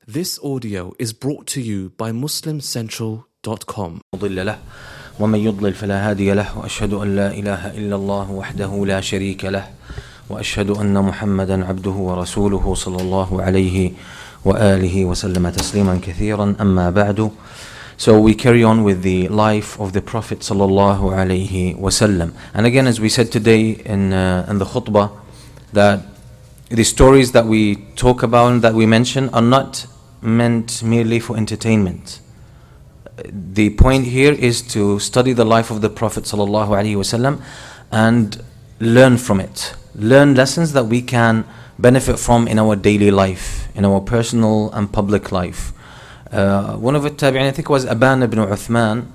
This audio is brought to you by MuslimCentral.com. مضل له ومن يضلل فلا هادي له وأشهد أن لا إله إلا الله وحده لا شريك له وأشهد أن محمدا عبده ورسوله صلى الله عليه وآله وسلم تسليما كثيرا أما بعد. So we carry on with the life of the Prophet sallallahu alaihi wasallam. And again, as we said today in the khutbah, that the stories that we talk about and that we mention are not meant merely for entertainment. The point here is to study the life of the Prophet sallallahu alaihi wasallam and learn from it. Learn lessons that we can benefit from in our daily life, in our personal and public life. One of the tabi'in, I think it was Aban ibn Uthman,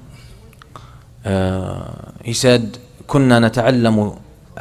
he said, كنا نتعلم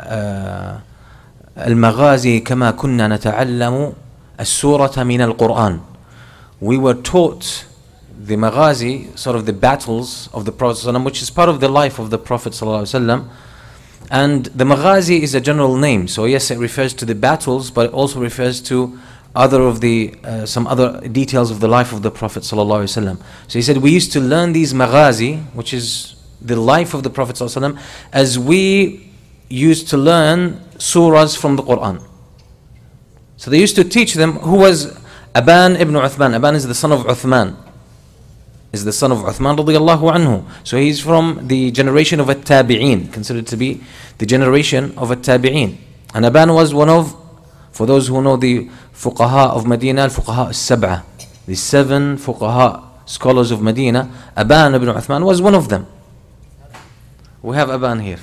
المغازي كما كنا نتعلم السورة من القرآن. We were taught the maghazi, sort of the battles of the Prophet ﷺ, which is part of the life of the Prophet ﷺ. And the maghazi is a general name, so yes, it refers to the battles, but it also refers to other of the some other details of the life of the Prophet ﷺ. So he said, we used to learn these maghazi, which is the life of the Prophet ﷺ, as we used to learn surahs from the Quran. So they used to teach them. Who was Aban ibn Uthman? Aban is the son of Uthman. Is the son of Uthman radiyallahu anhu. So he's from the generation of at-tabi'in, considered to be the generation of at-tabi'in. And Aban was one of, for those who know the fuqaha of Medina, al-fuqaha al-sab'ah, the 7 fuqaha scholars of Medina, Aban ibn Uthman was one of them. We have Aban here.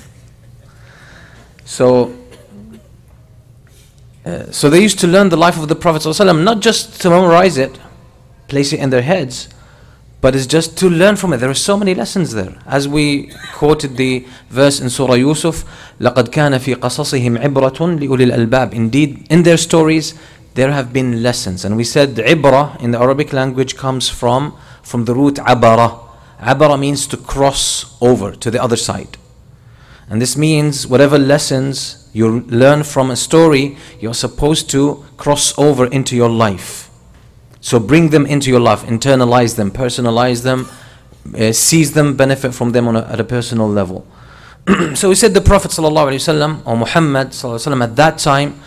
So they used to learn the life of the Prophet ﷺ, not just to memorize it, place it in their heads, but it's just to learn from it. There are so many lessons there. As we quoted the verse in Surah Yusuf, لَقَدْ كَانَ فِي قَصَصِهِمْ عِبْرَةٌ لِأُولِي الْأَلْبَابِ. Indeed, in their stories, there have been lessons. And we said عِبْرَة in the Arabic language comes from the root عَبَرَة. عَبَرَة means to cross over to the other side. And this means whatever lessons you learn from a story, you're supposed to cross over into your life. So bring them into your life, internalize them, personalize them, seize them, benefit from them at a personal level. So we said the Prophet ﷺ, or Muhammad ﷺ, at that time,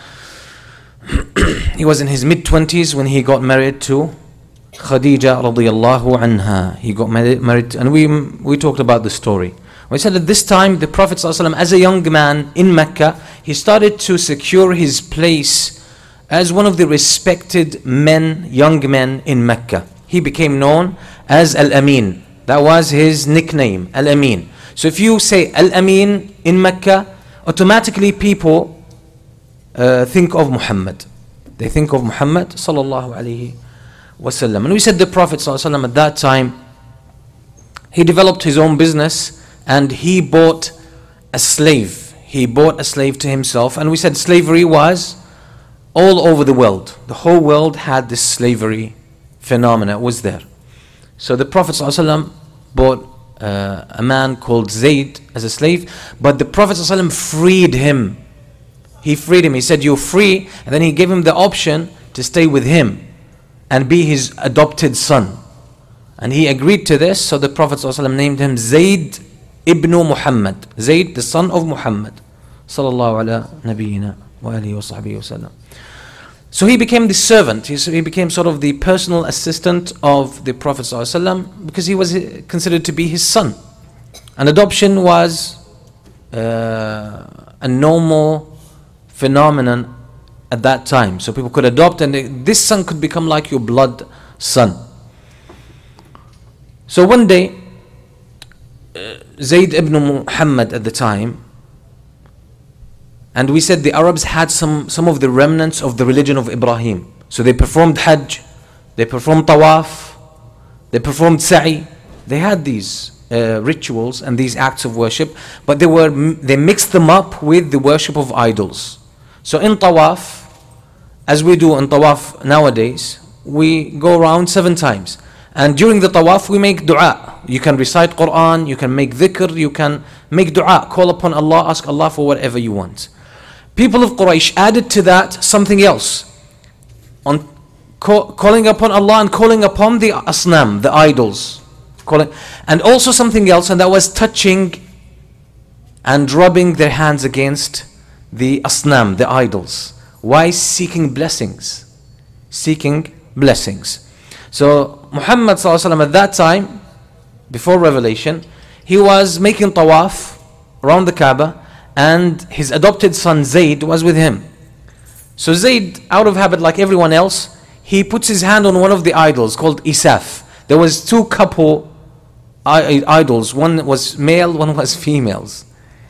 he was in his mid-20s when he got married to Khadija radiyallahu anha. He got married, and we talked about the story. We said at this time, the Prophet ﷺ, as a young man in Mecca, he started to secure his place as one of the respected men, young men in Mecca. He became known as Al-Amin. That was his nickname, Al-Amin. So if you say Al-Amin in Mecca, automatically people think of Muhammad. They think of Muhammad sallallahu alaihi wasallam. And we said the Prophet ﷺ at that time, he developed his own business and he bought a slave. He bought a slave to himself. And we said slavery was all over the world. The whole world had this slavery phenomena. It was there. So the Prophet ﷺ bought a man called Zayd as a slave. But the Prophet ﷺ freed him. He freed him. He said, you're free. And then he gave him the option to stay with him and be his adopted son. And he agreed to this. So the Prophet ﷺ named him Zayd ibn Muhammad. Zayd, the son of Muhammad. Sallallahu ala nabiyyina wa alihi wa sahbihi wa sallam. So he became the servant. He became sort of the personal assistant of the Prophet ﷺ because he was considered to be his son. And adoption was a normal phenomenon at that time. So people could adopt, and this son could become like your blood son. So one day, Zayd ibn Muhammad at the time, and we said the Arabs had some of the remnants of the religion of Ibrahim. So they performed Hajj, they performed Tawaf, they performed Sa'i. They had these rituals and these acts of worship, but they mixed them up with the worship of idols. So in Tawaf, as we do in Tawaf nowadays, we go around 7 times. And during the Tawaf, we make dua. You can recite Quran, you can make dhikr, you can make dua, call upon Allah, ask Allah for whatever you want. People of Quraysh added to that something else. On calling upon Allah and calling upon the asnam, the idols. And also something else, and that was touching and rubbing their hands against the asnam, the idols. Why? Seeking blessings. Seeking blessings. So Muhammad ﷺ at that time, before revelation, he was making tawaf around the Kaaba, and his adopted son Zayd was with him. So Zayd, out of habit like everyone else, he puts his hand on one of the idols called Isaf. There was two couple idols. One was male, one was females.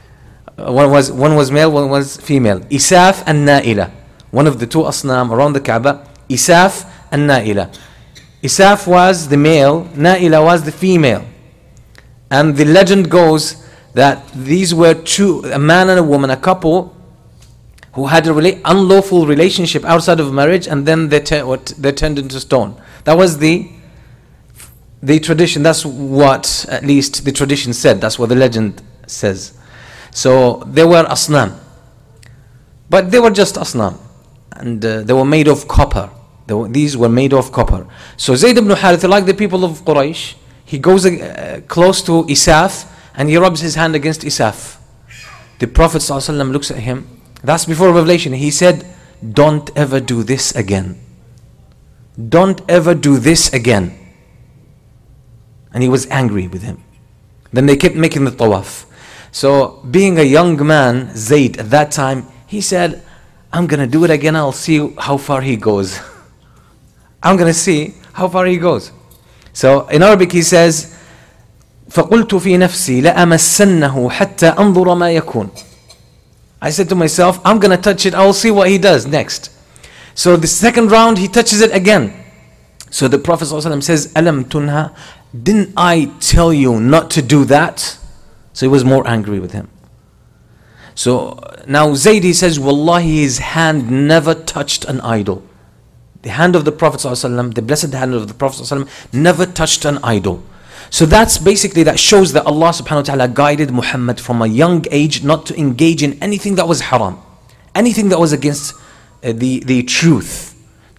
One was male, one was female. Isaf and Na'ila. One of the two asnam around the Kaaba. Isaf and Na'ila. Isaf was the male, Na'ila was the female. And the legend goes that these were a man and a woman, a couple who had a unlawful relationship outside of marriage, and then they turned into stone. That was the tradition. That's what at least the tradition said. That's what the legend says. So they were asnam, but they were just asnam, and they were made of copper. These were made of copper. So Zayd ibn Haritha, like the people of Quraysh, he goes close to Isaf and he rubs his hand against Isaf. The Prophet ﷺ looks at him. That's before revelation. He said, "Don't ever do this again. Don't ever do this again." And he was angry with him. Then they kept making the tawaf. So being a young man, Zayd at that time, he said, "I'm going to do it again. I'll see how far he goes." I'm going to see how far he goes. So in Arabic he says, فَقُلْتُ فِي نَفْسِي لَأَمَسَّنَّهُ حَتَّى أَنظُرَ مَا يَكُونَ. I said to myself, I'm going to touch it. I'll see what he does next. So the second round, he touches it again. So the Prophet ﷺ says, أَلَمْ تُنْهَا, didn't I tell you not to do that? So he was more angry with him. So now Zayd, he says, Wallahi, his hand never touched an idol. The hand of the Prophet ﷺ, the blessed hand of the Prophet ﷺ, never touched an idol. So that shows that Allah subhanahu wa ta'ala guided Muhammad from a young age not to engage in anything that was haram, anything that was against the truth.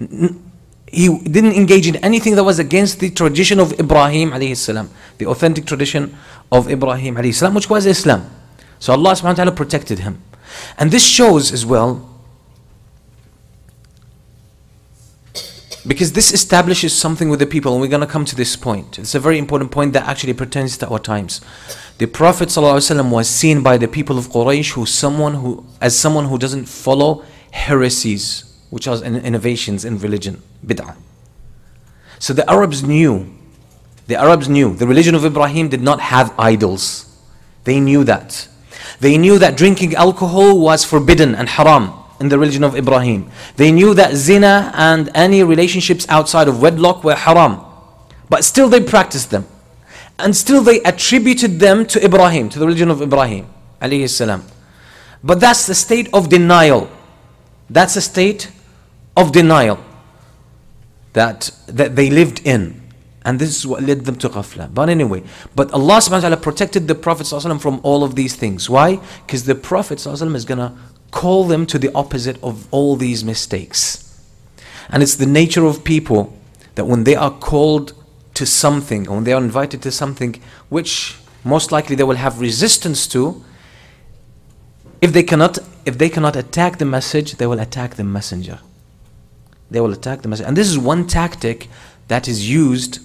He didn't engage in anything that was against the tradition of Ibrahim alayhi salam, the authentic tradition of Ibrahim alayhi salam, which was Islam. So Allah subhanahu wa ta'ala protected him. And this shows as well, because this establishes something with the people, and we're going to come to this point. It's a very important point that actually pertains to our times. The Prophet ﷺ was seen by the people of Quraysh as someone who doesn't follow heresies, which are innovations in religion, bid'ah. So the Arabs knew the religion of Ibrahim did not have idols. They knew that. They knew that drinking alcohol was forbidden and haram in the religion of Ibrahim. They knew that zina and any relationships outside of wedlock were haram. But still they practiced them. And still they attributed them to Ibrahim, to the religion of Ibrahim alayhi salam. But that's the state of denial. That's a state of denial that they lived in. And this is what led them to ghafla. But anyway, but Allah subhanahu wa ta'ala protected the Prophet ﷺ from all of these things. Why? Because the Prophet ﷺ is going to call them to the opposite of all these mistakes. And it's the nature of people that when they are called to something, or when they are invited to something which most likely they will have resistance to, if they cannot attack the message, they will attack the messenger. They will attack the messenger. And this is one tactic that is used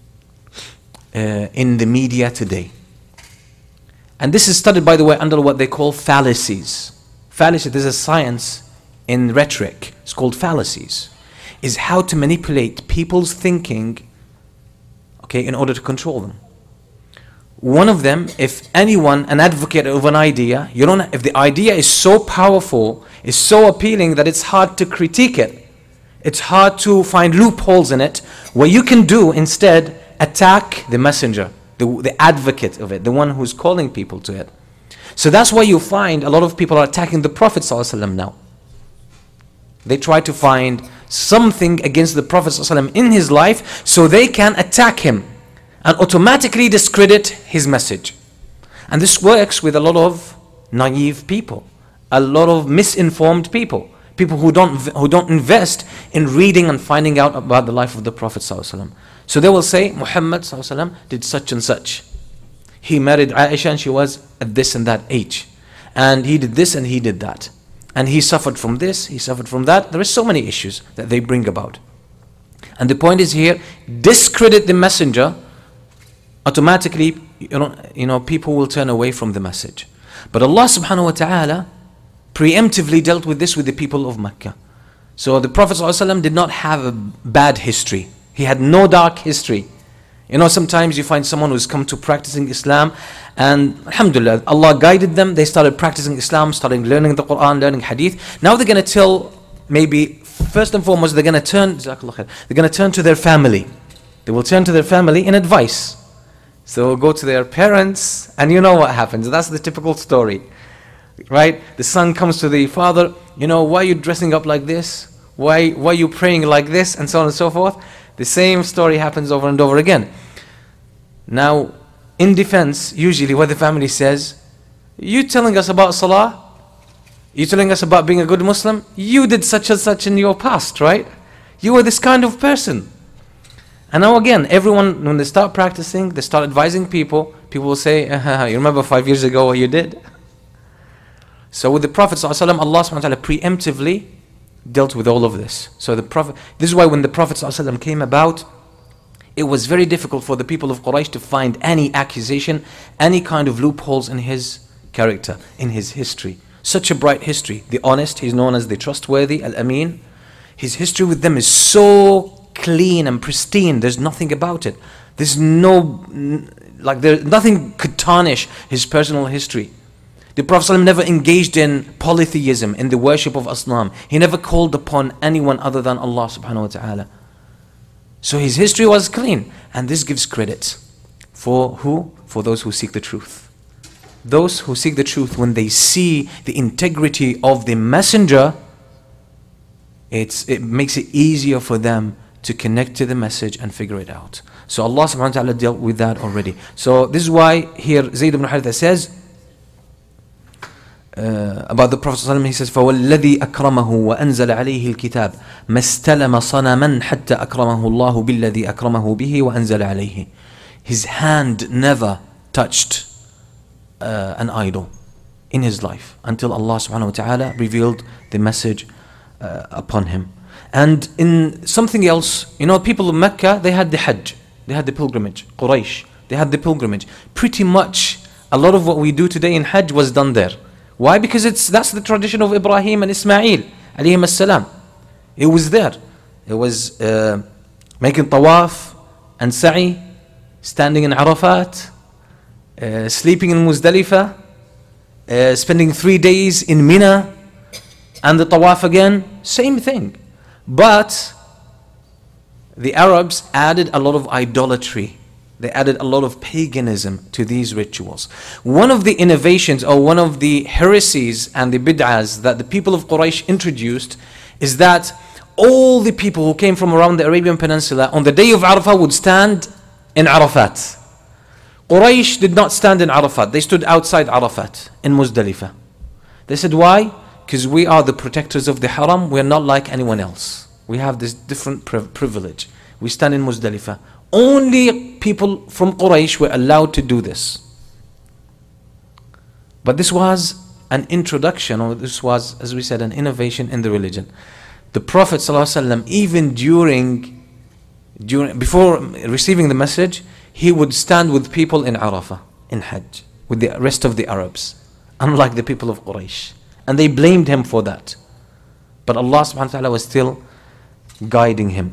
in the media today. And this is studied, by the way, under what they call fallacies. Fallacy, there's a science in rhetoric, it's called fallacies, is how to manipulate people's thinking, okay, in order to control them. One of them, if anyone, an advocate of an idea, if the idea is so powerful, is so appealing that it's hard to critique it, it's hard to find loopholes in it, what you can do instead, attack the messenger, the advocate of it, the one who's calling people to it. So that's why you find a lot of people are attacking the Prophet ﷺ now. They try to find something against the Prophet ﷺ in his life so they can attack him and automatically discredit his message. And this works with a lot of naive people, a lot of misinformed people people who don't invest in reading and finding out about the life of the Prophet ﷺ. So they will say, Muhammad ﷺ did such and such. He married Aisha and she was at this and that age. And he did this and he did that. And he suffered from this, he suffered from that. There are so many issues that they bring about. And the point is here, discredit the messenger, automatically, people will turn away from the message. But Allah subhanahu wa ta'ala preemptively dealt with this with the people of Mecca. So the Prophet ﷺ did not have a bad history. He had no dark history. Sometimes you find someone who's come to practicing Islam and alhamdulillah, Allah guided them. They started practicing Islam, started learning the Quran, learning Hadith. Now they're going to tell, maybe first and foremost, they're going to turn to their family. They will turn to their family in advice. So they'll go to their parents, and you know what happens. That's the typical story. Right? The son comes to the father, why are you dressing up like this? Why are you praying like this? And so on and so forth. The same story happens over and over again. Now, in defense, usually what the family says, you telling us about salah? You telling us about being a good Muslim? You did such and such in your past, right? You were this kind of person. And now again, everyone, when they start practicing, they start advising people will say, you remember 5 years ago what you did? So with the Prophet ﷺ, Allah subhanahu wa ta'ala preemptively dealt with all of this. So this is why when the Prophet ﷺ came about, it was very difficult for the people of Quraysh to find any accusation, any kind of loopholes in his character, in his history. Such a bright history. The honest, he's known as the trustworthy, Al-Amin. His history with them is so clean and pristine. There's nothing about it. There's nothing could tarnish his personal history. The Prophet ﷺ never engaged in polytheism, in the worship of Asnam. He never called upon anyone other than Allah subhanahu wa ta'ala. So his history was clean. And this gives credit. For who? For those who seek the truth. Those who seek the truth, when they see the integrity of the messenger, it makes it easier for them to connect to the message and figure it out. So Allah subhanahu wa ta'ala dealt with that already. So this is why here Zayd ibn Haritha says, about the Prophet ﷺ, he says, فَوَالَّذِي أَكْرَمَهُ وَأَنزَلَ عَلَيْهِ الْكِتَابِ مَسْتَلَمَ صَنَمًا حَتَّى أَكْرَمَهُ اللَّهُ بِالَّذِي أَكْرَمَهُ بِهِ وَأَنزَلَ عَلَيْهِ. His hand never touched an idol in his life until Allah subhanahu wa ta'ala revealed the message upon him. And in something else, people of Mecca, they had the Hajj, they had the pilgrimage. Quraysh, they had the pilgrimage. Pretty much a lot of what we do today in Hajj was done there. Why? Because that's the tradition of Ibrahim and Ismail alayhim as-salam. It was there. It was making tawaf and sa'i, standing in Arafat, sleeping in Muzdalifah, spending 3 days in Mina, and the tawaf again, same thing. But the Arabs added a lot of idolatry. They added a lot of paganism to these rituals. One of the innovations or one of the heresies and the bid'ahs that the people of Quraysh introduced is that all the people who came from around the Arabian Peninsula on the day of Arafah would stand in Arafat. Quraysh did not stand in Arafat. They stood outside Arafat in Muzdalifah. They said, why? Because we are the protectors of the Haram. We are not like anyone else. We have this different privilege. We stand in Muzdalifah. Only people from Quraysh were allowed to do this. But this was an introduction, or this was, as we said, an innovation in the religion. The Prophet ﷺ, even before receiving the message, he would stand with people in Arafah, in Hajj, with the rest of the Arabs, unlike the people of Quraysh. And they blamed him for that. But Allah subhanahu wa ta'ala was still guiding him.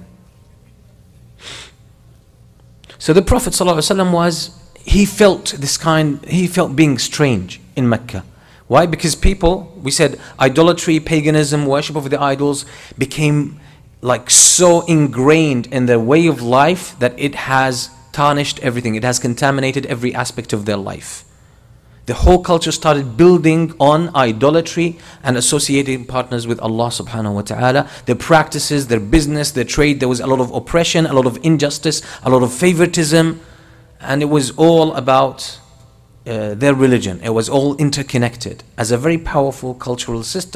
So the Prophet ﷺ he felt being strange in Mecca. Why? Because people, we said, idolatry, paganism, worship of the idols became like so ingrained in their way of life that it has tarnished everything. It has contaminated every aspect of their life. The whole culture started building on idolatry and associating partners with Allah subhanahu wa ta'ala. Their practices, their business, their trade, there was a lot of oppression, a lot of injustice, a lot of favoritism. And it was all about their religion. It was all interconnected as a very powerful cultural system.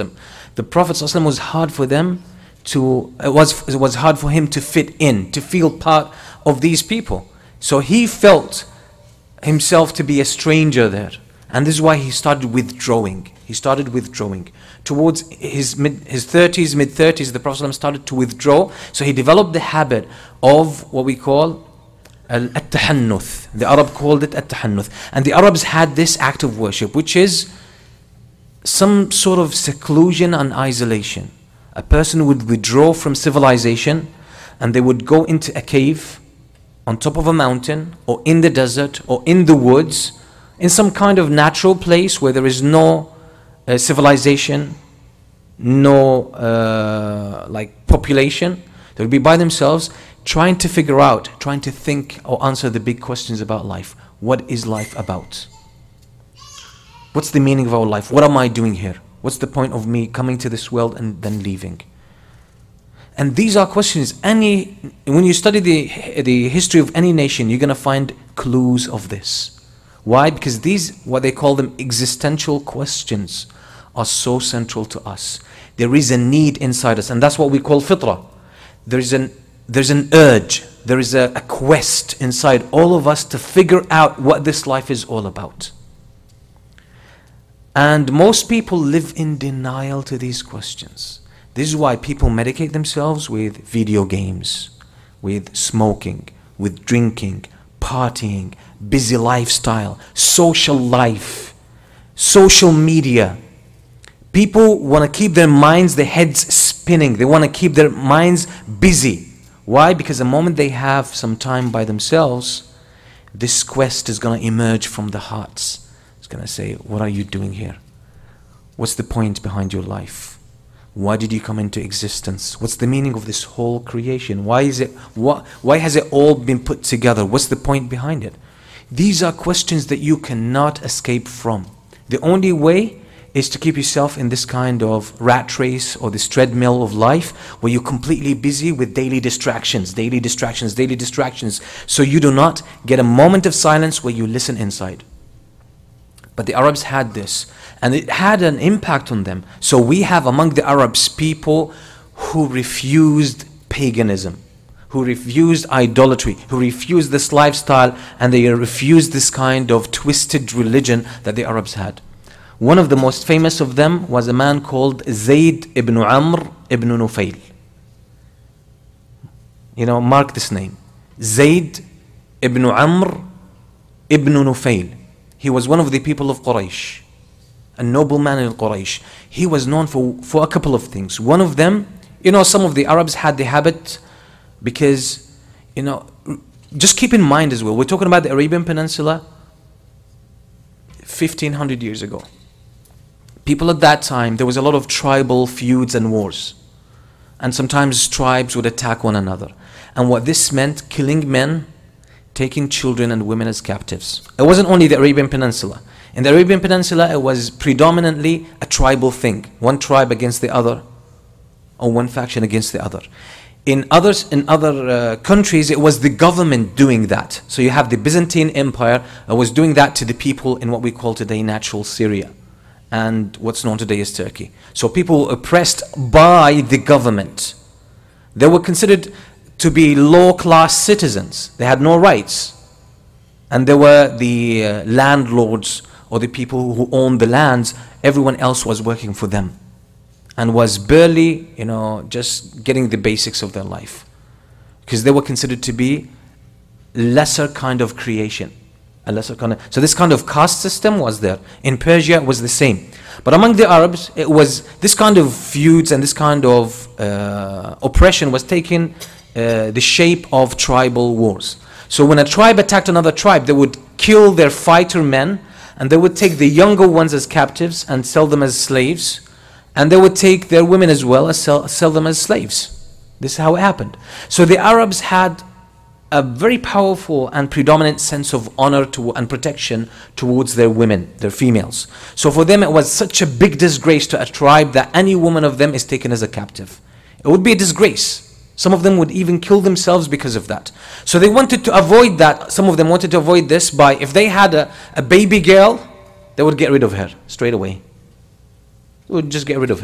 The Prophet ﷺ was hard for them to, it was hard for him to fit in, to feel part of these people. So he felt himself to be a stranger there. And this is why he started withdrawing. He started withdrawing. Towards his mid-30s, the Prophet ﷺ started to withdraw. So he developed the habit of what we call at-tahannuth. The Arab called it at-tahannuth. And the Arabs had this act of worship, which is some sort of seclusion and isolation. A person would withdraw from civilization and they would go into a cave on top of a mountain or in the desert or in the woods, in some kind of natural place where there is no civilization, no population. They would be by themselves, trying to figure out, trying to think or answer the big questions about life. What is life about? What's the meaning of our life? What am I doing here? What's the point of me coming to this world and then leaving? And these are questions, when you study the history of any nation, you're going to find clues of this. Why? Because these, what they call them existential questions, are so central to us. There is a need inside us, and that's what we call fitrah. There's an urge, there is a quest inside all of us to figure out what this life is all about. And most people live in denial to these questions. This is why people medicate themselves with video games, with smoking, with drinking, partying, busy lifestyle, social life, social media. People want to keep their minds, their heads spinning. They want to keep their minds busy. Why? Because the moment they have some time by themselves, this quest is going to emerge from the hearts. It's going to say, what are you doing here? What's the point behind your life? Why did you come into existence? What's the meaning of this whole creation? Why has it all been put together? What's the point behind it? These are questions that you cannot escape from. The only way is to keep yourself in this kind of rat race or this treadmill of life where you're completely busy with daily distractions. So you do not get a moment of silence where you listen inside. But the Arabs had this, and it had an impact on them. So we have among the Arabs people who refused paganism, who refused idolatry, who refused this lifestyle, and they refused this kind of twisted religion that the Arabs had. One of the most famous of them was a man called Zayd ibn Amr ibn Nufayl. Mark this name. Zayd ibn Amr ibn Nufayl. He was one of the people of Quraysh, a nobleman in Quraysh. He was known for a couple of things. One of them, some of the Arabs had the habit, because, just keep in mind as well, we're talking about the Arabian Peninsula 1500 years ago. People at that time, there was a lot of tribal feuds and wars. And sometimes tribes would attack one another. And what this meant, killing men, taking children and women as captives. It wasn't only the Arabian Peninsula. In the Arabian Peninsula, it was predominantly a tribal thing. One tribe against the other, or one faction against the other. In other countries, it was the government doing that. So you have the Byzantine Empire that was doing that to the people in what we call today natural Syria, and what's known today as Turkey. So people were oppressed by the government. They were considered to be low-class citizens. They had no rights. And there were the landlords, or the people who owned the lands. Everyone else was working for them and was barely, just getting the basics of their life, because they were considered to be lesser kind of creation. So this kind of caste system was there. In Persia, it was the same. But among the Arabs, it was this kind of feuds and this kind of oppression was taking the shape of tribal wars. So when a tribe attacked another tribe, they would kill their fighter men, and they would take the younger ones as captives and sell them as slaves, and they would take their women as well and sell them as slaves. This is how it happened. So the Arabs had a very powerful and predominant sense of honor and protection towards their women, their females. So for them, it was such a big disgrace to a tribe that any woman of them is taken as a captive. It would be a disgrace. Some of them would even kill themselves because of that. So they wanted to avoid that. Some of them wanted to avoid this by, if they had a baby girl, they would get rid of her straight away. They would just get rid of her.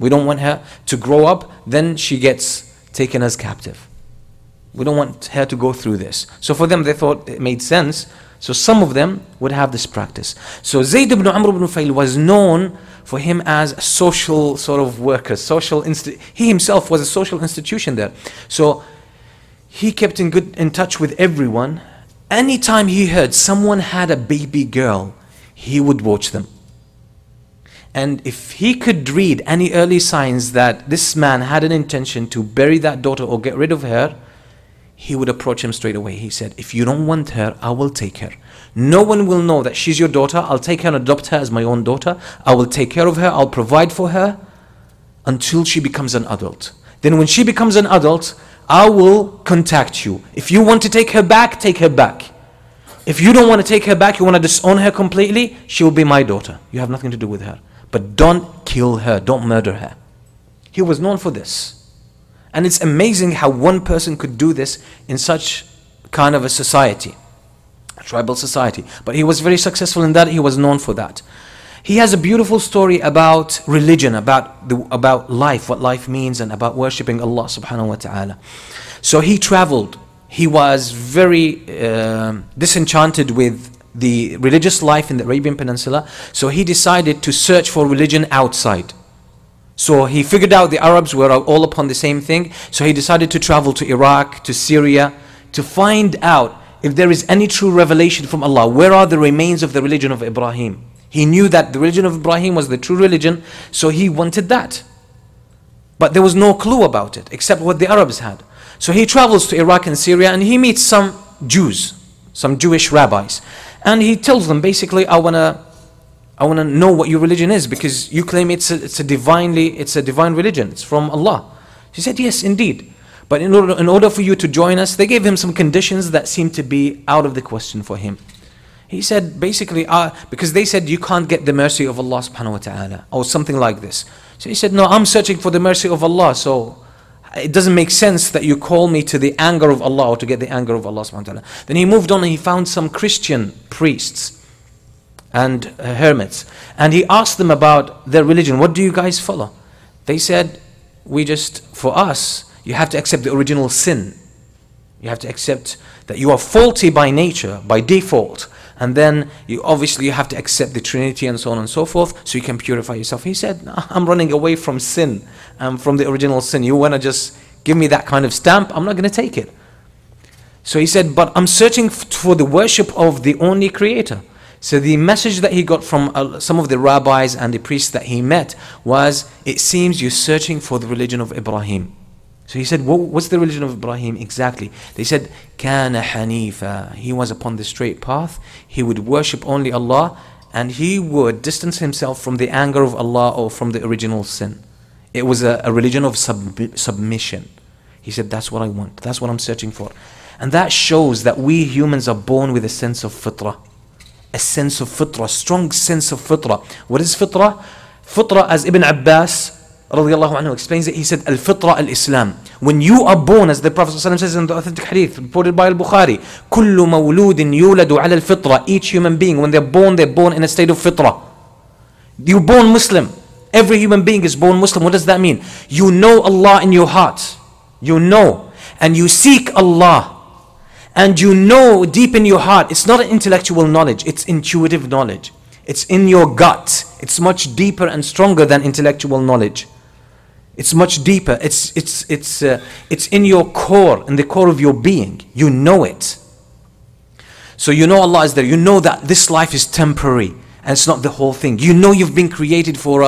We don't want her to grow up, then she gets taken as captive. We don't want her to go through this. So for them, they thought it made sense. So some of them would have this practice. So Zayd ibn Amr ibn Nufayl was known for him as a social sort of worker. He himself was a social institution there. So he kept in touch with everyone. Anytime he heard someone had a baby girl, he would watch them. And if he could read any early signs that this man had an intention to bury that daughter or get rid of her, he would approach him straight away. He said, if you don't want her, I will take her. No one will know that she's your daughter. I'll take her and adopt her as my own daughter. I will take care of her. I'll provide for her until she becomes an adult. Then when she becomes an adult, I will contact you. If you want to take her back, take her back. If you don't want to take her back, you want to disown her completely, she will be my daughter. You have nothing to do with her. But don't kill her, don't murder her. He was known for this. And it's amazing how one person could do this in such kind of a society, a tribal society. But he was very successful in that. He was known for that. He has a beautiful story about religion, about life, what life means, and about worshipping Allah subhanahu wa ta'ala. So he traveled. He was very disenchanted with the religious life in the Arabian Peninsula. So he decided to search for religion outside. So he figured out the Arabs were all upon the same thing. So he decided to travel to Iraq, to Syria, to find out if there is any true revelation from Allah. Where are the remains of the religion of Ibrahim? He knew that the religion of Ibrahim was the true religion, so he wanted that. But there was no clue about it, except what the Arabs had. So he travels to Iraq and Syria, and he meets some Jews, some Jewish rabbis. And he tells them, basically, I want to know what your religion is, because you claim it's a divine religion. It's from Allah. He said, yes, indeed. But in order for you to join us, they gave him some conditions that seemed to be out of the question for him. He said, basically, because they said you can't get the mercy of Allah subhanahu wa ta'ala, or something like this. So he said, no, I'm searching for the mercy of Allah, so it doesn't make sense that you call me to the anger of Allah, or to get the anger of Allah subhanahu wa ta'ala. Then he moved on and he found some Christian priests and hermits, and he asked them about their religion. What do you guys follow? They said, for us, you have to accept the original sin. You have to accept that you are faulty by nature, by default. And then you have to accept the Trinity and so on and so forth, so you can purify yourself. He said, no, I'm running away from sin, from the original sin. You want to just give me that kind of stamp? I'm not going to take it. So he said, but I'm searching for the worship of the only Creator. So the message that he got from some of the rabbis and the priests that he met was, it seems you're searching for the religion of Ibrahim. So he said, what's the religion of Ibrahim exactly? They said, Kana Hanifa. He was upon the straight path. He would worship only Allah, and he would distance himself from the anger of Allah or from the original sin. It was a religion of submission. He said, that's what I want. That's what I'm searching for. And that shows that we humans are born with a sense of fitrah. A sense of fitrah, strong sense of fitrah. What is fitrah? Fitrah, as Ibn Abbas radiyallahu anhu explains it, he said, al-fitra al-Islam. When you are born, as the Prophet ﷺ says in the authentic hadith reported by Al-Bukhari, كُلُّ مَوْلُودٍ يُولَدُ عَلَى الْفِطْرَةِ. Each human being, when they're born in a state of fitrah. You're born Muslim. Every human being is born Muslim. What does that mean? You know Allah in your heart. You know. And you seek Allah. And you know deep in your heart. It's not an intellectual knowledge. It's intuitive knowledge. It's in your gut. It's much deeper and stronger than intellectual knowledge. It's much deeper. It's in your core, in the core of your being. You know it. So you know Allah is there. You know that this life is temporary and it's not the whole thing. You know you've been created for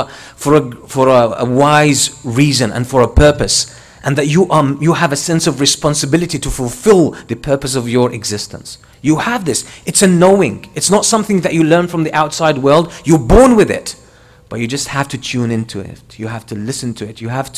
a wise reason and for a purpose, and that you have a sense of responsibility to fulfill the purpose of your existence. You have this. It's a knowing. It's not something that you learn from the outside world. You're born with it. But you just have to tune into it. You have to listen to it. You have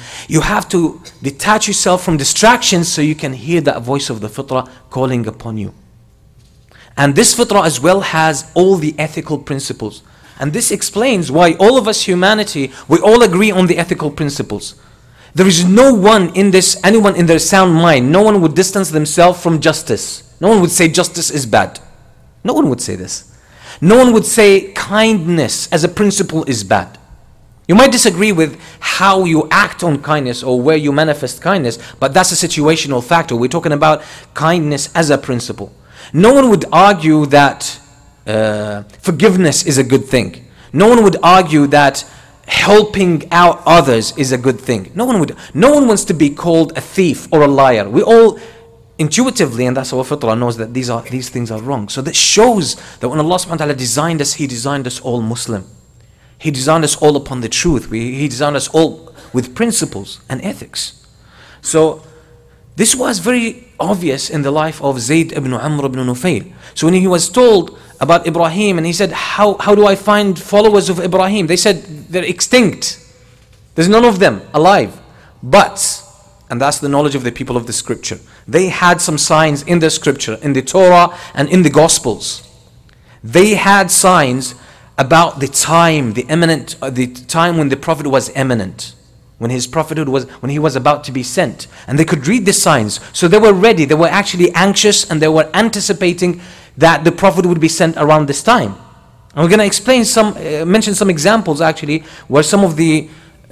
to detach yourself from distractions so you can hear that voice of the fitrah calling upon you. And this fitrah as well has all the ethical principles. And this explains why all of us, humanity, we all agree on the ethical principles. There is anyone in their sound mind, no one would distance themselves from justice. No one would say justice is bad. No one would say this. No one would say kindness as a principle is bad. You might disagree with how you act on kindness or where you manifest kindness, but that's a situational factor. We're talking about kindness as a principle. No one would argue that forgiveness is a good thing. No one would argue that helping out others is a good thing. No one wants to be called a thief or a liar. We all intuitively, and that's our fitrah, knows that these things are wrong. So that shows that when Allah subhanahu wa ta'ala designed us, He designed us all Muslim. He designed us all upon the truth. He designed us all with principles and ethics. So this was very obvious in the life of Zayd ibn Amr ibn Nufayl. So when he was told about Ibrahim, and he said, how do I find followers of Ibrahim? They said, they're extinct. There's none of them alive. But, and that's the knowledge of the people of the scripture, they had some signs in the scripture, in the Torah and in the Gospels. They had signs about the time, the time when the Prophet was imminent, when his prophethood when he was about to be sent. And they could read the signs. So they were ready. They were actually anxious, and they were anticipating that the Prophet would be sent around this time. And we're going to mention some examples actually, where some of the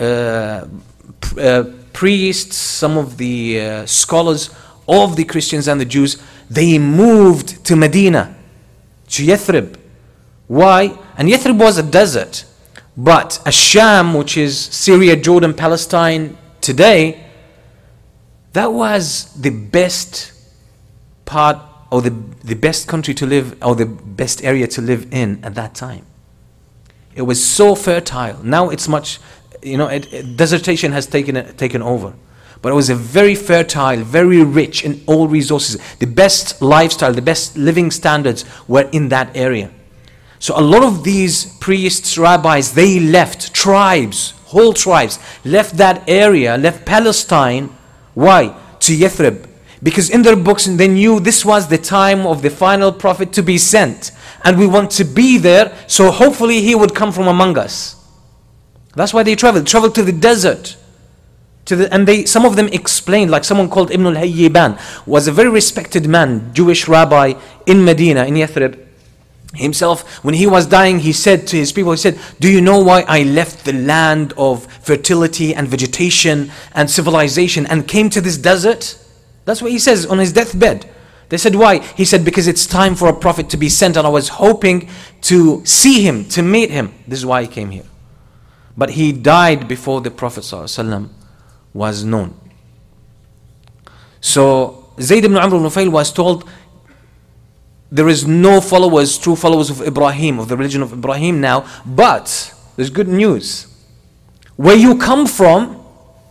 priests, some of the scholars of the Christians and the Jews, they moved to Medina, to Yathrib. Why? And Yathrib was a desert. But Asham, which is Syria, Jordan, Palestine today, that was the best part, or the best country to live, or the best area to live in at that time. It was so fertile. Now it's much, desertation has taken over. But it was a very fertile, very rich in all resources. The best lifestyle, the best living standards were in that area. So a lot of these priests, rabbis, they left tribes, whole tribes, left that area, left Palestine. Why? To Yathrib. Because in their books they knew this was the time of the final prophet to be sent. And we want to be there, so hopefully he would come from among us. That's why they traveled to the desert. Some of them explained, like someone called Ibn al-Hayyiban, was a very respected man, Jewish rabbi in Medina, in Yathrib. Himself, when he was dying, he said to his people, do you know why I left the land of fertility and vegetation and civilization and came to this desert? That's what he says on his deathbed. They said, why? He said, because it's time for a prophet to be sent, and I was hoping to see him, to meet him. This is why he came here. But he died before the Prophet ﷺ was known. So Zayd ibn Amr ibn Nufayl was told, there is no true followers of Ibrahim, of the religion of Ibrahim now, but there's good news. Where you come from,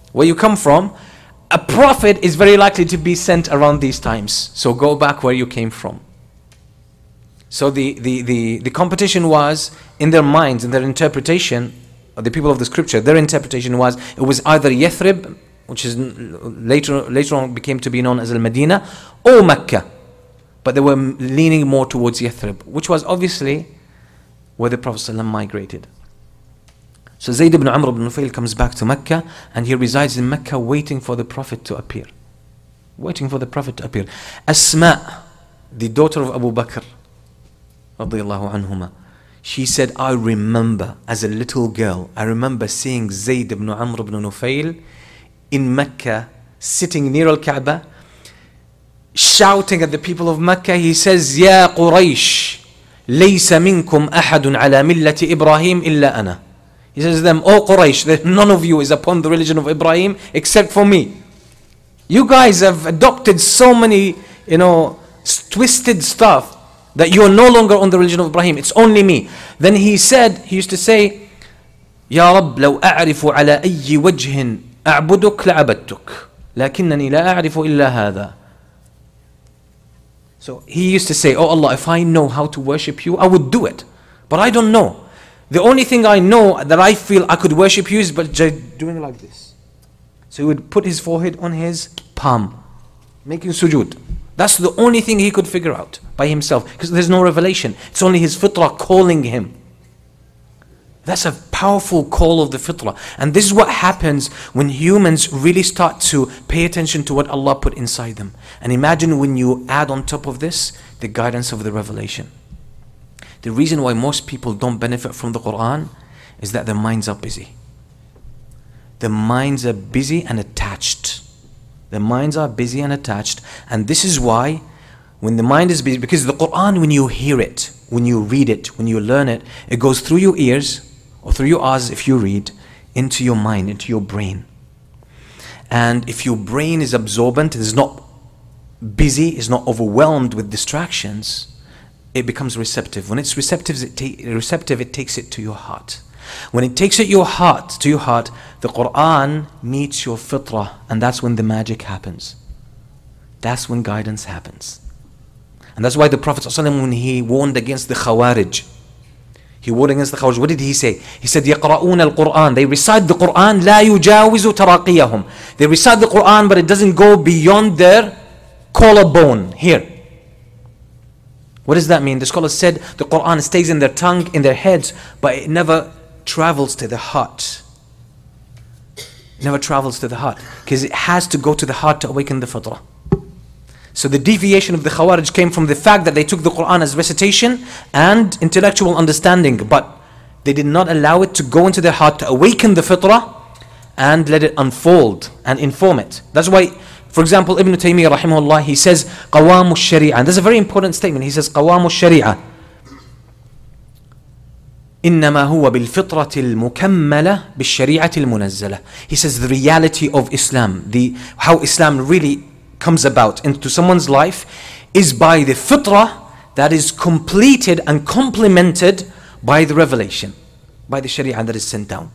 a prophet is very likely to be sent around these times. So go back where you came from. So the competition was in their minds, in their interpretation, the people of the scripture, their interpretation was, it was either Yathrib, which is later on became to be known as Al-Medina, or Mecca. But they were leaning more towards Yathrib, which was obviously where the Prophet ﷺ migrated. So Zayd ibn Amr ibn Nufayl comes back to Mecca, and he resides in Mecca waiting for the Prophet to appear. Asma, the daughter of Abu Bakr, radiyallahu anhuma, she said, I remember as a little girl, I remember seeing Zayd ibn Amr ibn Nufayl in Mecca, sitting near Al-Kaaba, shouting at the people of Mecca. He says, Ya Quraysh, laysa minkum ahadun ala millati Ibrahim illa ana. He says to them, Oh Quraysh, that none of you is upon the religion of Ibrahim except for me. You guys have adopted so many, twisted stuff that you are no longer on the religion of Ibrahim. It's only me. Then he used to say, Ya Rabb, law a'rifu ala ayyi wajhin a'buduk la'abadtuk, lakinnani la a'rifu illa hadha. So he used to say, Oh Allah, if I know how to worship you, I would do it. But I don't know. The only thing I know that I feel I could worship you is by doing like this. So he would put his forehead on his palm, making sujood. That's the only thing he could figure out by himself, because there's no revelation. It's only his fitrah calling him. That's a powerful call of the fitrah. And this is what happens when humans really start to pay attention to what Allah put inside them. And imagine when you add on top of this, the guidance of the revelation. The reason why most people don't benefit from the Quran is that their minds are busy. The minds are busy and attached. The minds are busy and attached. And this is why when the mind is busy, because the Quran, when you hear it, when you read it, when you learn it, it goes through your ears or through your eyes if you read, into your mind, into your brain. And if your brain is absorbent, is not busy, is not overwhelmed with distractions, it becomes receptive. When it's receptive, it takes it to your heart. When it takes it to your heart, the Quran meets your fitrah, and that's when the magic happens. That's when guidance happens. And that's why the Prophet ﷺ, when he warned against the Khawarij, what did he say? He said, يَقْرَؤُونَ الْقُرْآنَ. They recite the Quran, لَا يُجَاوِزُ تَرَاقِيَهُم. They recite the Quran, but it doesn't go beyond their collarbone here. What does that mean? The scholars said the Quran stays in their tongue, in their heads, but it never travels to the heart. It never travels to the heart, because it has to go to the heart to awaken the fitrah. So the deviation of the Khawarij came from the fact that they took the Quran as recitation and intellectual understanding, but they did not allow it to go into their heart to awaken the fitrah and let it unfold and inform it. That's why, for example, Ibn Taymiyyah rahimahullah, he says قوام الشريعة, and that's a very important statement. He says قوام الشريعة إنما هو بالفطرة المكملة بالشريعة المنزلة. He says the reality of Islam, how Islam really comes about into someone's life, is by the fitrah that is completed and complemented by the revelation, by the sharia that is sent down.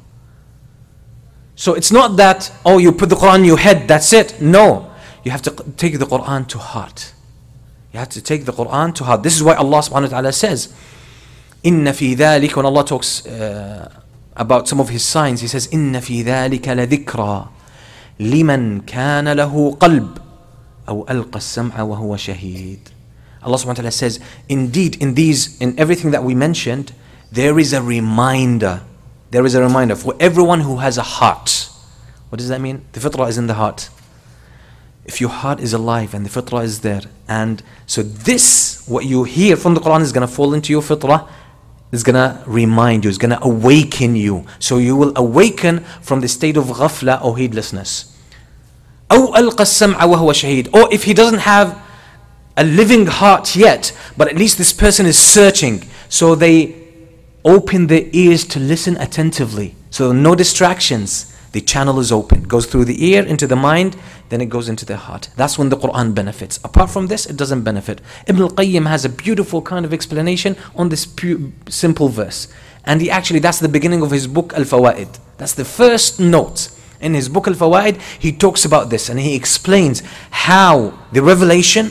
So it's not that, oh, you put the Quran in your head, that's it. No, you have to take the Quran to heart. You have to take the Quran to heart. This is why Allah subhanahu wa ta'ala says, إِنَّ فِي ذَلِكَ, when Allah talks about some of His signs, He says, إِنَّ فِي ذَلِكَ لَذِكْرَى لِمَنْ كَانَ لَهُ قَلْبٌ أو ألقى السمع وهو شهيد. Allah subhanahu wa ta'ala says, indeed, in everything that we mentioned, there is a reminder. There is a reminder for everyone who has a heart. What does that mean? The fitrah is in the heart. If your heart is alive and the fitrah is there, and so this, what you hear from the Quran, is going to fall into your fitrah, is going to remind you, is going to awaken you. So you will awaken from the state of ghafla or heedlessness. أو ألقى السمع وهو شهيد. Or if he doesn't have a living heart yet, but at least this person is searching. So they open their ears to listen attentively. So no distractions. The channel is open. It goes through the ear into the mind, then it goes into their heart. That's when the Quran benefits. Apart from this, it doesn't benefit. Ibn al-Qayyim has a beautiful kind of explanation on this simple verse. And that's the beginning of his book Al-Fawaid. That's the first note. In his book Al-Fawaid, he talks about this and he explains how the revelation,